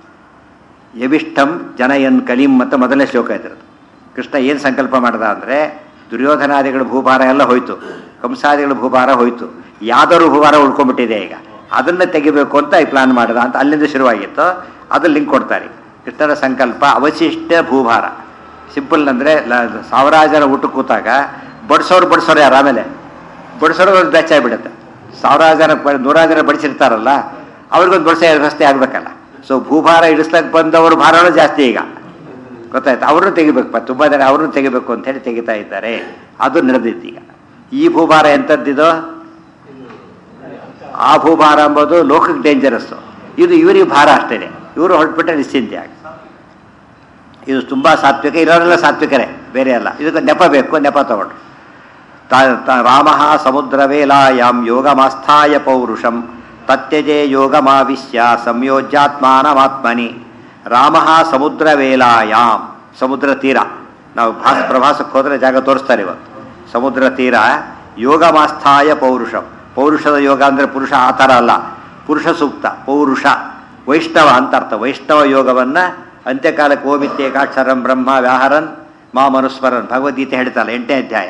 ಯವಿಷ್ಠಂ ಜನಯನ್ ಕಲಿಂ ಅಂತ ಮೊದಲನೇ ಶ್ಲೋಕ ಇದ್ರದ್ದು. ಕೃಷ್ಣ ಏನು ಸಂಕಲ್ಪ ಮಾಡ್ದ ಅಂದರೆ ದುರ್ಯೋಧನಾದಿಗಳ ಭೂಭಾರ ಎಲ್ಲ ಹೋಯ್ತು, ಕಂಸಾದಿಗಳ ಭೂಭಾರ ಹೋಯ್ತು, ಯಾವ್ದಾದ್ರು ಭೂಭಾರ ಉಳ್ಕೊಂಡ್ಬಿಟ್ಟಿದೆ. ಈಗ ಅದನ್ನು ತೆಗಿಬೇಕು ಅಂತ ಈ ಪ್ಲಾನ್ ಮಾಡಿದ ಅಂತ ಅಲ್ಲಿಂದ ಶುರುವಾಗಿತ್ತು. ಅದು ಲಿಂಕ್ ಕೊಡ್ತಾರೆ. ಕೃಷ್ಣನ ಸಂಕಲ್ಪ ಅವಶಿಷ್ಟ ಭೂಭಾರ. ಸಿಂಪಲ್ ಅಂದರೆ ಸಾವಿರಾರು ಜನ ಊಟಕ್ಕೆ ಕೂತಾಗ ಬಡಿಸೋರು ಯಾರು? ಆಮೇಲೆ ಬಡಿಸೋರು ಒಂದು ಬ್ಯಾಚ್ ಆಗಿಬಿಡುತ್ತೆ. ಸಾವಿರಾರು ಜನ 100 ಜನ ಬಡಿಸಿರ್ತಾರಲ್ಲ, ಅವ್ರಿಗೊಂದು ಬಡಿಸೋ ವ್ಯವಸ್ಥೆ ಆಗಬೇಕಲ್ಲ. ಸೊ ಭೂಭಾರ ಇಡಿಸ್ಲಕ್ಕೆ ಬಂದವರು ಭಾರನೂ ಜಾಸ್ತಿ ಈಗ ಗೊತ್ತಾಯ್ತು. ಅವ್ರನ್ನೂ ತೆಗಿಬೇಕು, ತುಂಬ ಜನ ಅವ್ರನ್ನೂ ತೆಗಿಬೇಕು ಅಂತೇಳಿ ತೆಗಿತಾ ಇದ್ದಾರೆ. ಅದು ನಡೆದಿತ್ತು. ಈಗ ಈ ಭೂಭಾರ ಎಂಥದ್ದಿದೋ ಆ ಭೂಭಾರ ಎಂಬುದು ಲೋಕಕ್ಕೆ ಡೇಂಜರಸ್ಸು. ಇದು ಇವರಿಗೆ ಭಾರ ಅಷ್ಟೇ. ಇವರು ಹೊರಟ್ಬಿಟ್ರೆ ನಿಶ್ಚಿಂತೆ ಆಗಿ. ಇದು ತುಂಬ ಸಾತ್ವಿಕ, ಇರೋರೆಲ್ಲ ಸಾತ್ವಿಕರೇ, ಬೇರೆ ಅಲ್ಲ. ಇದಕ್ಕೆ ನೆಪ ಬೇಕು, ನೆಪ ತಗೊಂಡು ರಾಮ ಸಮುದ್ರವೇಲಾಯಾಂ ಯೋಗಮಾಸ್ಥಾಯ ಪೌರುಷಂ ತತ್ಯಜೆ ಯೋಗಮಾವಿಶ್ಯ ಸಂಯೋಜ್ಯಾತ್ಮಾನಮಾತ್ಮನಿ. ರಾಮ ಸಮುದ್ರವೇಲಾಯಾಂ, ಸಮುದ್ರ ತೀರ. ನಾವು ಪ್ರವಾಸಕ್ಕೆ ಹೋದರೆ ಜಾಗ ತೋರಿಸ್ತಾರೆ ಇವತ್ತು. ಸಮುದ್ರ ತೀರ ಯೋಗಮಾಸ್ಥಾಯ ಪೌರುಷಂ. ಪೌರುಷದ ಯೋಗ ಅಂದರೆ ಪುರುಷ ಆ ಥರ ಅಲ್ಲ, ಪುರುಷ ಸೂಕ್ತ, ಪೌರುಷ ವೈಷ್ಣವ ಅಂತ ಅರ್ಥ. ವೈಷ್ಣವ ಯೋಗವನ್ನು ಅಂತ್ಯಕಾಲಕ್ಕೆ ಓಮಿತ್ಯೇಕಾಕ್ಷರಂ ಬ್ರಹ್ಮ ವ್ಯಾಹರನ್ ಮಾ ಮನುಸ್ಮರನ್ ಭಗವದ್ಗೀತೆ ಹೇಳ್ತಾರಲ್ಲ 8ನೇ ಅಧ್ಯಾಯ.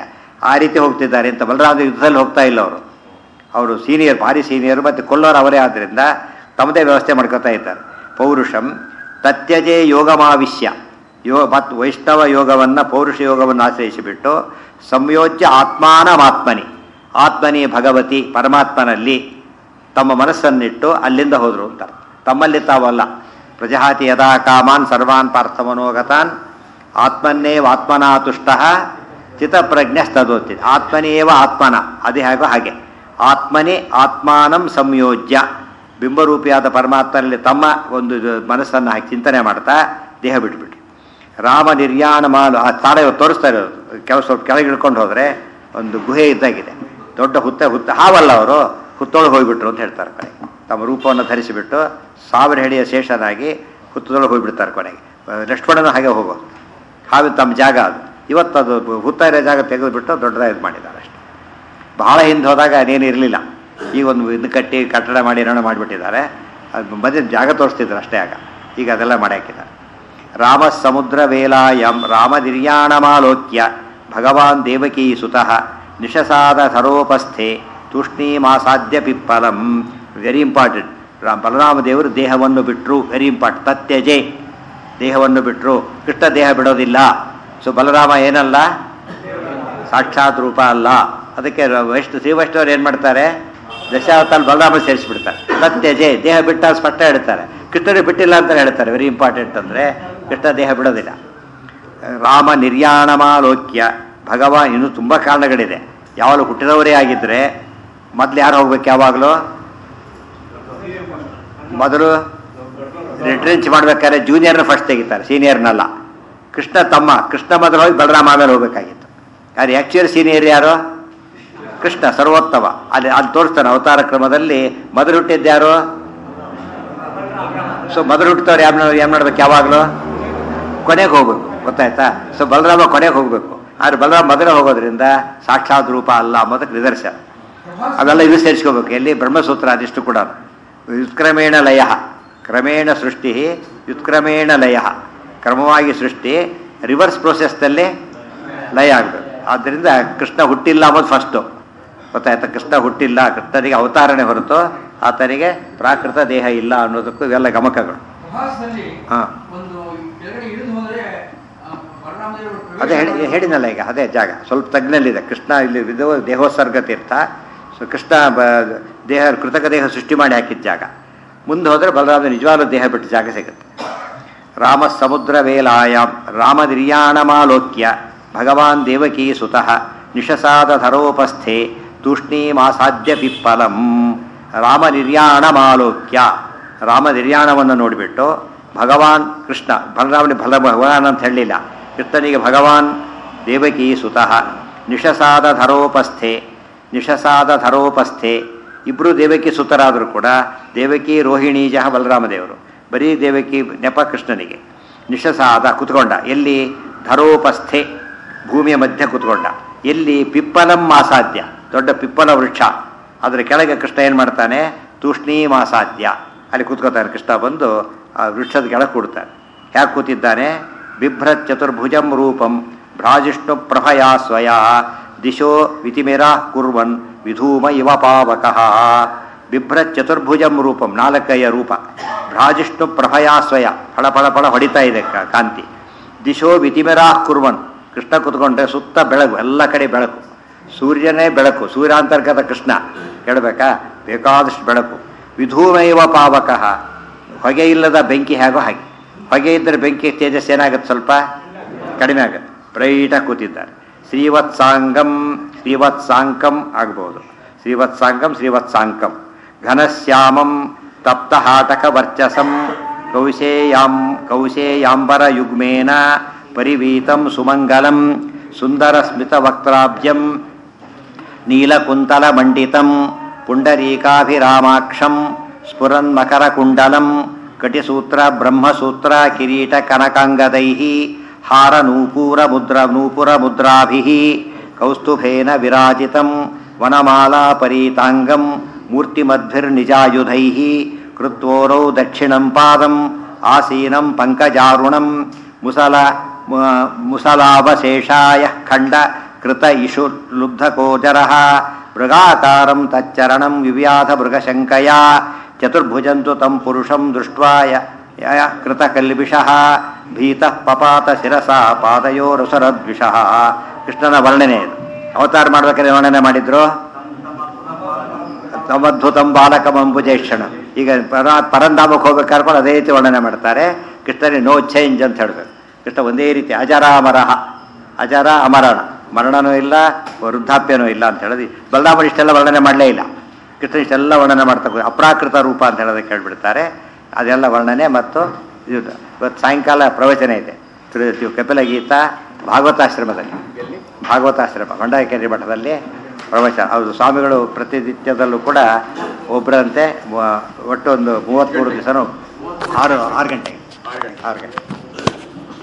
ಆ ರೀತಿ ಹೋಗ್ತಿದ್ದಾರೆ ಅಂತ. ಬಲರಾಮ ಯುದ್ಧದಲ್ಲಿ ಹೋಗ್ತಾ ಇಲ್ಲ ಅವರು. ಅವರು ಸೀನಿಯರ್, ಭಾರಿ ಸೀನಿಯರು, ಮತ್ತು ಕೊಲ್ಲೋರು ಅವರೇ ಆದ್ದರಿಂದ ತಮ್ಮದೇ ವ್ಯವಸ್ಥೆ ಮಾಡ್ಕೊತಾ ಇದ್ದಾರೆ. ಪೌರುಷಂ ತತ್ಯಜೆ ಯೋಗಮಾವಿಶ್ಯ ಮತ್ತು ವೈಷ್ಣವ ಯೋಗವನ್ನು, ಪೌರುಷ ಯೋಗವನ್ನು ಆಶ್ರಯಿಸಿಬಿಟ್ಟು ಸಂಯೋಜ್ಯ ಆತ್ಮಾನಮಾತ್ಮನಿ, ಆತ್ಮನಿ ಭಗವತಿ ಪರಮಾತ್ಮನಲ್ಲಿ ತಮ್ಮ ಮನಸ್ಸನ್ನಿಟ್ಟು ಅಲ್ಲಿಂದ ಹೋದರು ಅಂತ. ತಮ್ಮಲ್ಲಿ ತಾವಲ್ಲ. ಪ್ರಜಹಾತಿ ಯದಾ ಕಾಮಾನ್ ಸರ್ವಾನ್ ಪಾರ್ಥಮನೋಗತಾನ್ ಆತ್ಮನ್ನೇವ ಆತ್ಮನಾ ತುಷ್ಟ ಚಿತ್ತಪ್ರಜ್ಞಸ್ತದೋತಿ. ಆತ್ಮನೇವ ಆತ್ಮನ, ಅದೇ ಹಾಗೋ ಹಾಗೆ ಆತ್ಮನೇ ಆತ್ಮಾನಂ ಸಂಯೋಜ್ಯ ಬಿಂಬರೂಪಿಯಾದ ಪರಮಾತ್ಮನಲ್ಲಿ ತಮ್ಮ ಒಂದು ಮನಸ್ಸನ್ನು ಹಾಕಿ ಚಿಂತನೆ ಮಾಡ್ತಾ ದೇಹ ಬಿಟ್ಬಿಟ್ರು. ರಾಮ ನಿರ್ಯಾಣ ಮಾಲು ಆ ತಾಳ ತೋರಿಸ್ತಾ ಇರೋದು. ಸ್ವಲ್ಪ ಕೆಳಗೆ ಇಳ್ಕೊಂಡು ಹೋದರೆ ಒಂದು ಗುಹೆ ಇದ್ದಾಗಿದೆ, ದೊಡ್ಡ ಹುತ್ತ ಹಾವಲ್ಲ, ಅವರು ಹುತ್ತೊಳಗೆ ಹೋಗಿಬಿಟ್ರು ಅಂತ ಹೇಳ್ತಾರೆ. ಕೊನೆಗೆ ತಮ್ಮ ರೂಪವನ್ನು ಧರಿಸಿಬಿಟ್ಟು 1000 ಹೆಡೆಯ ಶೇಷನಾಗಿ ಹುತ್ತದೊಳಗೆ ಹೋಗಿಬಿಡ್ತಾರೆ. ಕೊನೆಗೆ ಲಕ್ಷ್ಮಣನ ಹಾಗೆ ಹೋಗೋದು. ಹಾವಿನ ತಮ್ಮ ಜಾಗ ಅದು. ಇವತ್ತದು ಹುತ್ತ ಇರೋ ಜಾಗ ತೆಗೆದುಬಿಟ್ಟು ದೊಡ್ಡದಾಗಿ ಮಾಡಿದ್ದಾರೆ ಅಷ್ಟೆ. ಬಹಳ ಹಿಂದೆ ಹೋದಾಗ ಅದೇನು ಇರಲಿಲ್ಲ. ಈಗ ಒಂದು ಇದು ಕಟ್ಟಿ ಕಟ್ಟಡ ಮಾಡಿ ಏನೋ ಮಾಡಿಬಿಟ್ಟಿದ್ದಾರೆ. ಅದು ಮಧ್ಯೆ ಜಾಗ ತೋರಿಸ್ತಿದ್ರು ಅಷ್ಟೇ. ಈಗ ಅದೆಲ್ಲ ಮಾಡಿ ಹಾಕಿದ್ದಾರೆ. ರಾಮ ಸಮುದ್ರ ವೇಲಾಯಂ ರಾಮ ನಿರ್ಯಾಣಮಾಲೋಕ್ಯ ಭಗವಾನ್ ದೇವಕೀ ಸುತಃ ನಿಶಸಾದ ಸರೋಪಸ್ಥೆ ತೂಷ್ಣೀಮಾಸಾಧ್ಯ ಪಿಪ್ಪಲಂ. Very important. ಬಲರಾಮ ದೇವರು ದೇಹವನ್ನು ಬಿಟ್ಟರು. Very important. ತತ್ಯಜೆ, ದೇಹವನ್ನು ಬಿಟ್ಟರು. ಕೃಷ್ಣ ದೇಹ ಬಿಡೋದಿಲ್ಲ. ಸೊ ಬಲರಾಮ ಏನಲ್ಲ, ಸಾಕ್ಷಾತ್ ರೂಪ ಅಲ್ಲ. ಅದಕ್ಕೆ ಶ್ರೀ ವೈಷ್ಣವರು ಏನು ಮಾಡ್ತಾರೆ, ದಶಾವತಾರ ಬಲರಾಮ ಸೇರಿಸಿಬಿಡ್ತಾರೆ. ತತ್ಯಜೆ, ದೇಹ ಬಿಟ್ಟ ಸ್ಪಷ್ಟ ಹೇಳ್ತಾರೆ. ಕೃಷ್ಣನಿಗೆ ಬಿಟ್ಟಿಲ್ಲ ಅಂತ ಹೇಳ್ತಾರೆ. Very important. ಅಂದರೆ ಕೃಷ್ಣ ದೇಹ ಬಿಡೋದಿಲ್ಲ. ರಾಮ ನಿರ್ಯಾಣಮಾಲೋಕ್ಯ ಭಗವಾನ್. ಇನ್ನೂ ತುಂಬ ಕಾರಣಗಳಿದೆ. ಯಾವಾಗಲೂ ಹುಟ್ಟಿದವರೇ ಆಗಿದ್ದರೆ ಮೊದಲು ಯಾರು ಹೋಗ್ಬೇಕು? ಯಾವಾಗಲೂ ಮೊದಲು ರಿಟ್ರೆಂಚ್ ಮಾಡ್ಬೇಕಾದ್ರೆ ಜೂನಿಯರ್ನ ಫಸ್ಟ್ ತೆಗಿತಾರೆ, ಸೀನಿಯರ್ನಲ್ಲ. ಕೃಷ್ಣ ತಮ್ಮ, ಕೃಷ್ಣ ಮೊದಲು ಹೋಗಿ ಬಲರಾಮ ಆಮೇಲೆ ಹೋಗ್ಬೇಕಾಗಿತ್ತು. ಯಾರು ಆ್ಯಕ್ಚುಯಲ್ ಸೀನಿಯರ್ ಯಾರು? ಕೃಷ್ಣ ಸರ್ವೋತ್ತಮ. ಅಲ್ಲಿ ತೋರಿಸ್ತಾನೆ ಅವತಾರ ಕ್ರಮದಲ್ಲಿ. ಮೊದಲು ಹುಟ್ಟಿದ್ಯಾರು? ಸೊ ಮೊದಲು ಹುಟ್ಟಿದವ್ರು ಏನು ಮಾಡ್ಬೇಕು? ಯಾವಾಗಲೂ ಕೊನೆಗೆ ಹೋಗ್ಬೇಕು. ಗೊತ್ತಾಯ್ತಾ? ಸೊ ಬಲರಾಮ ಕೊನೆಗೆ ಹೋಗ್ಬೇಕು. ಆದರೆ ಬಲರಾಮ ಮೊದಲೇ ಹೋಗೋದ್ರಿಂದ ಸಾಕ್ಷಾತ್ ರೂಪ ಅಲ್ಲ ಅನ್ನೋದಕ್ಕೆ ನಿದರ್ಶನ. ಅವೆಲ್ಲ ಇದು ಸೇರಿಸ್ಕೋಬೇಕು. ಎಲ್ಲಿ ಬ್ರಹ್ಮಸೂತ್ರ ಅದಿಷ್ಟು ಕೂಡ. ವ್ಯುತ್ಕ್ರಮೇಣ ಲಯ, ಕ್ರಮೇಣ ಸೃಷ್ಟಿ, ವ್ಯುತ್ಕ್ರಮೇಣ ಲಯ. ಕ್ರಮವಾಗಿ ಸೃಷ್ಟಿ, ರಿವರ್ಸ್ ಪ್ರೋಸೆಸ್ನಲ್ಲಿ ಲಯ ಆಗಬೇಕು. ಆದ್ದರಿಂದ ಕೃಷ್ಣ ಹುಟ್ಟಿಲ್ಲ ಅನ್ನೋದು ಫಸ್ಟು. ಗೊತ್ತಾಯ್ತಾ? ಕೃಷ್ಣ ಹುಟ್ಟಿಲ್ಲ, ಕೃಷ್ಣನಿಗೆ ಅವತಾರಣೆ ಹೊರತು ಆತನಿಗೆ ಪ್ರಾಕೃತ ದೇಹ ಇಲ್ಲ ಅನ್ನೋದಕ್ಕೂ ಇವೆಲ್ಲ ಗಮಕಗಳು. ಹಾಂ, ಅದೇ ಹೇಳಿನಲ್ಲ ಈಗ. ಅದೇ ಜಾಗ ಸ್ವಲ್ಪ ತಗ್ನಲ್ಲಿದೆ. ಕೃಷ್ಣ ಇಲ್ಲಿ ದೇಹೋತ್ಸರ್ಗ ತೀರ್ಥ. ಸೊ ಕೃಷ್ಣ ದೇಹ, ಕೃತಕ ದೇಹ ಸೃಷ್ಟಿ ಮಾಡಿ ಹಾಕಿದ ಜಾಗ. ಮುಂದೆ ಹೋದರೆ ಬಲರಾಮ ನಿಜವಾದ ದೇಹ ಬಿಟ್ಟ ಜಾಗ ಸಿಗುತ್ತೆ. ರಾಮ ಸಮುದ್ರ ವೇಲಾಯಾಂ ರಾಮ ನಿರ್ಯಾಣಮಾಲೋಕ್ಯ ಭಗವಾನ್ ದೇವಕೀ ಸುತಃ ನಿಶಸಾದ ಧರೋಪಸ್ಥೆ ತೂಷ್ಣೀಮಾಸಾಧ್ಯ ಪಿಪ್ಪಲಂ. ರಾಮ ನಿರ್ಯಾಣಮಾಲೋಕ್ಯ, ರಾಮ ನಿರ್ಯಾಣವನ್ನು ನೋಡಿಬಿಟ್ಟು ಭಗವಾನ್ ಕೃಷ್ಣ, ಬಲರಾಮನಿಗೆ ಭಗವಾನ್ ಅಂತ ಹೇಳಲಿಲ್ಲ, ಕೃಷ್ಣನಿಗೆ ಭಗವಾನ್ ದೇವಕೀ ಸುತಃ ನಿಶಸಾದ ಧರೋಪಸ್ಥೆ, ನಿಶಸಾದ ಧರೋಪಸ್ಥೆ. ಇಬ್ಬರು ದೇವಕಿ ಸುತರಾದರೂ ಕೂಡ ದೇವಕಿ ರೋಹಿಣೀಜ ಬಲರಾಮದೇವರು. ಬರೀ ದೇವಕಿ ನೆಪ ಕೃಷ್ಣನಿಗೆ. ನಿಶಸಾದ ಕುತ್ಕೊಂಡ ಎಲ್ಲಿ? ಧರೋಪಸ್ಥೆ, ಭೂಮಿಯ ಮಧ್ಯೆ ಕುತ್ಕೊಂಡ. ಎಲ್ಲಿ? ಪಿಪ್ಪಲಂ ಆಸಾಧ್ಯ, ದೊಡ್ಡ ಪಿಪ್ಪಲ ವೃಕ್ಷ. ಅದರ ಕೆಳಗೆ ಕೃಷ್ಣ ಏನು ಮಾಡ್ತಾನೆ? ತೂಷ್ಣೀಮಾಸಾಧ್ಯ, ಅಲ್ಲಿ ಕೂತ್ಕೋತಾನೆ. ಕೃಷ್ಣ ಬಂದು ಆ ವೃಕ್ಷದ ಕೆಳಗೆ ಕೂಡ್ತಾನೆ. ಹೇಗೆ ಕೂತಿದ್ದಾನೆ? ಬಿಭ್ರತ್ ಚತುರ್ಭುಜಂ ರೂಪಂ ಭ್ರಾಜಿಷ್ಣು ಪ್ರಭಯಾ ಸ್ವಯಾ ದಿಶೋ ವಿತಿಮಿರಾ ಕುರ್ವನ್ ವಿಧೂಮ ಇವ ಪಾವಕಃ. ಬಿಭ್ರತ್ ಚತುರ್ಭುಜಂ ರೂಪಂ, 4 ರೂಪ. ಭ್ರಾಜಿಷ್ಣು ಪ್ರಭಯಾ ಸ್ವಯ, ಫಳ ಫಳ ಫಳ ಹೊಡಿತಾ ಇದೆ ಕಾಂತಿ. ದಿಶೋ ವಿತಿಮಿರಾ ಕುರ್ವನ್, ಕೃಷ್ಣ ಕೂತ್ಕೊಂಡ್ರೆ ಸುತ್ತ ಬೆಳಕು, ಎಲ್ಲ ಕಡೆ ಬೆಳಕು. ಸೂರ್ಯನೇ ಬೆಳಕು, ಸೂರ್ಯಾಂತರ್ಗತ ಕೃಷ್ಣ. ಕೇಳಬೇಕಾ? ಬೇಕಾದಷ್ಟು ಬೆಳಕು. ವಿಧೂಮ ಇವ ಪಾವಕಃ, ಹೊಗೆ ಇಲ್ಲದ ಬೆಂಕಿ ಹೇಗೋ ಹಾಗೆ. ಹೊಗೆ ಇದ್ದರೆ ಬೆಂಕಿ ತೇಜಸ್ ಏನಾಗುತ್ತೆ? ಸ್ವಲ್ಪ ಕಡಿಮೆ ಆಗುತ್ತೆ. ಬ್ರೈಟಾಗಿ ಕೂತಿದ್ದಾರೆ. ಶ್ರೀವತ್ಸಾಂಗಂ, ಶ್ರೀವತ್ಸಾಂಕಂ ಆಗ್ಬೋದು. ಶ್ರೀವತ್ಸಾಂಗಂ, ಶ್ರೀವತ್ಸಾಂಕಂ. ಘನಶ್ಯಾಮಂ ತಪ್ತಹಾಟಕ ವರ್ಚಸಂ ಕೌಶೇಯಾಂಬರ ಯುಗ್ಮೇನ ಪರಿವೀತಂ ಸುಮಂಗಲಂ ಸುಂದರ ಸ್ಮಿತ ವಕ್ತ್ರಾಬ್ಜಂ ನೀಲಕುಂತಲ ಮಂಡಿತಂ ಪುಂಡರೀಕಾಭಿರಾಮಾಕ್ಷಂ ಸ್ಫುರನ್ ಮಕರ ಕುಂಡಲಂ ಕಟಿಸೂತ್ರ ಬ್ರಹ್ಮಸೂತ್ರ ಕಿರೀಟ ಕನಕಾಂಗದೈಹಿ ಹಾರ ನೂಪುರ ಮುದ್ರಾಭಿಃ ಕೌಸ್ತುಭೇನ ವಿರಾಜಿತಂ ವನಮಾಲಾ ಪರೀತಾಂಗಂ ಮೂರ್ತಿಮದ್ಭಿರ್ನಿಜಾಯುಧೈಃ ಕೃತ್ವೋರೌ ದಕ್ಷಿಣಂ ಪಾದಂ ಆಸೀನಂ ಪಂಕಜಾರುಣಂ ಮುಸಲಾವಶೇಷಾಯ ಖಂಡ ಕೃತ ಇಶು ಲುಬ್ಧಕೋಜರ ಮೃಗಾಕಾರಂ ತಚ್ಚರಣಂ ವಿವ್ಯಾಧ ಮೃಗಶಂಕಯ ಚತುರ್ಭುಜಂತು ತಂ ಪುರುಷಂ ದೃಷ್ಟ್ವಾ ಕೃತಕಲ್ಬಿಷಃ ಭೀತಃ ಪಪಾತ ಶಿರಸ ಪಾದಯೋರಸುರದ್ವಿಷಃ. ಕೃಷ್ಣನ ವರ್ಣನೆ ಇದು. ಅವತಾರ ಮಾಡ್ಬೇಕಾದ್ರೆ ವರ್ಣನೆ ಮಾಡಿದ್ರು ತಮದ್ಭುತಂ ಬಾಲಕಮಂಬುಜೇಕ್ಷಣ. ಈಗ ಪರಂಧಾಮಕ್ಕೆ ಹೋಗ್ಬೇಕಾದ್ರೆ ಅದೇ ರೀತಿ ವರ್ಣನೆ ಮಾಡ್ತಾರೆ. ಕೃಷ್ಣನಿಗೆ ನೋ ಚೇಂಜ್ ಅಂತ ಹೇಳಬೇಕು. ಕೃಷ್ಣ ಒಂದೇ ರೀತಿ ಅಜರ ಅಮರಹ, ಅಜರ ಅಮರಣ, ಮರಣನೂ ಇಲ್ಲ ವೃದ್ಧಾಪ್ಯನೂ ಇಲ್ಲ ಅಂತ ಹೇಳೋದು. ಬಲರಾಮನ ಇಷ್ಟೆಲ್ಲ ವರ್ಣನೆ ಮಾಡಲೇ ಇಲ್ಲ. ಕೃಷ್ಣ ಇಷ್ಟೆಲ್ಲ ವರ್ಣನೆ ಮಾಡ್ತಾ ಅಪ್ರಾಕೃತ ರೂಪ ಅಂತ ಹೇಳೋದಕ್ಕೆ ಕೇಳಿಬಿಡ್ತಾರೆ. ಅದೆಲ್ಲ ವರ್ಣನೆ ಮತ್ತು ಇದು ಇವತ್ತು ಸಾಯಂಕಾಲ ಪ್ರವಚನ ಇದೆ ಕಪಿಲಗೀತಾ ಭಾಗವತಾಶ್ರಮದಲ್ಲಿ, ಭಾಗವತಾಶ್ರಮ ಭಂಡಾರಕೇರಿ ಮಠದಲ್ಲಿ ಪ್ರವಚನ. ಹೌದು, ಸ್ವಾಮಿಗಳು ಪ್ರತಿನಿತ್ಯದಲ್ಲೂ ಕೂಡ ಒಬ್ಬರಂತೆ ಒಟ್ಟು ಒಂದು 33 ದಿವಸನೂ 6 ಗಂಟೆಗೆ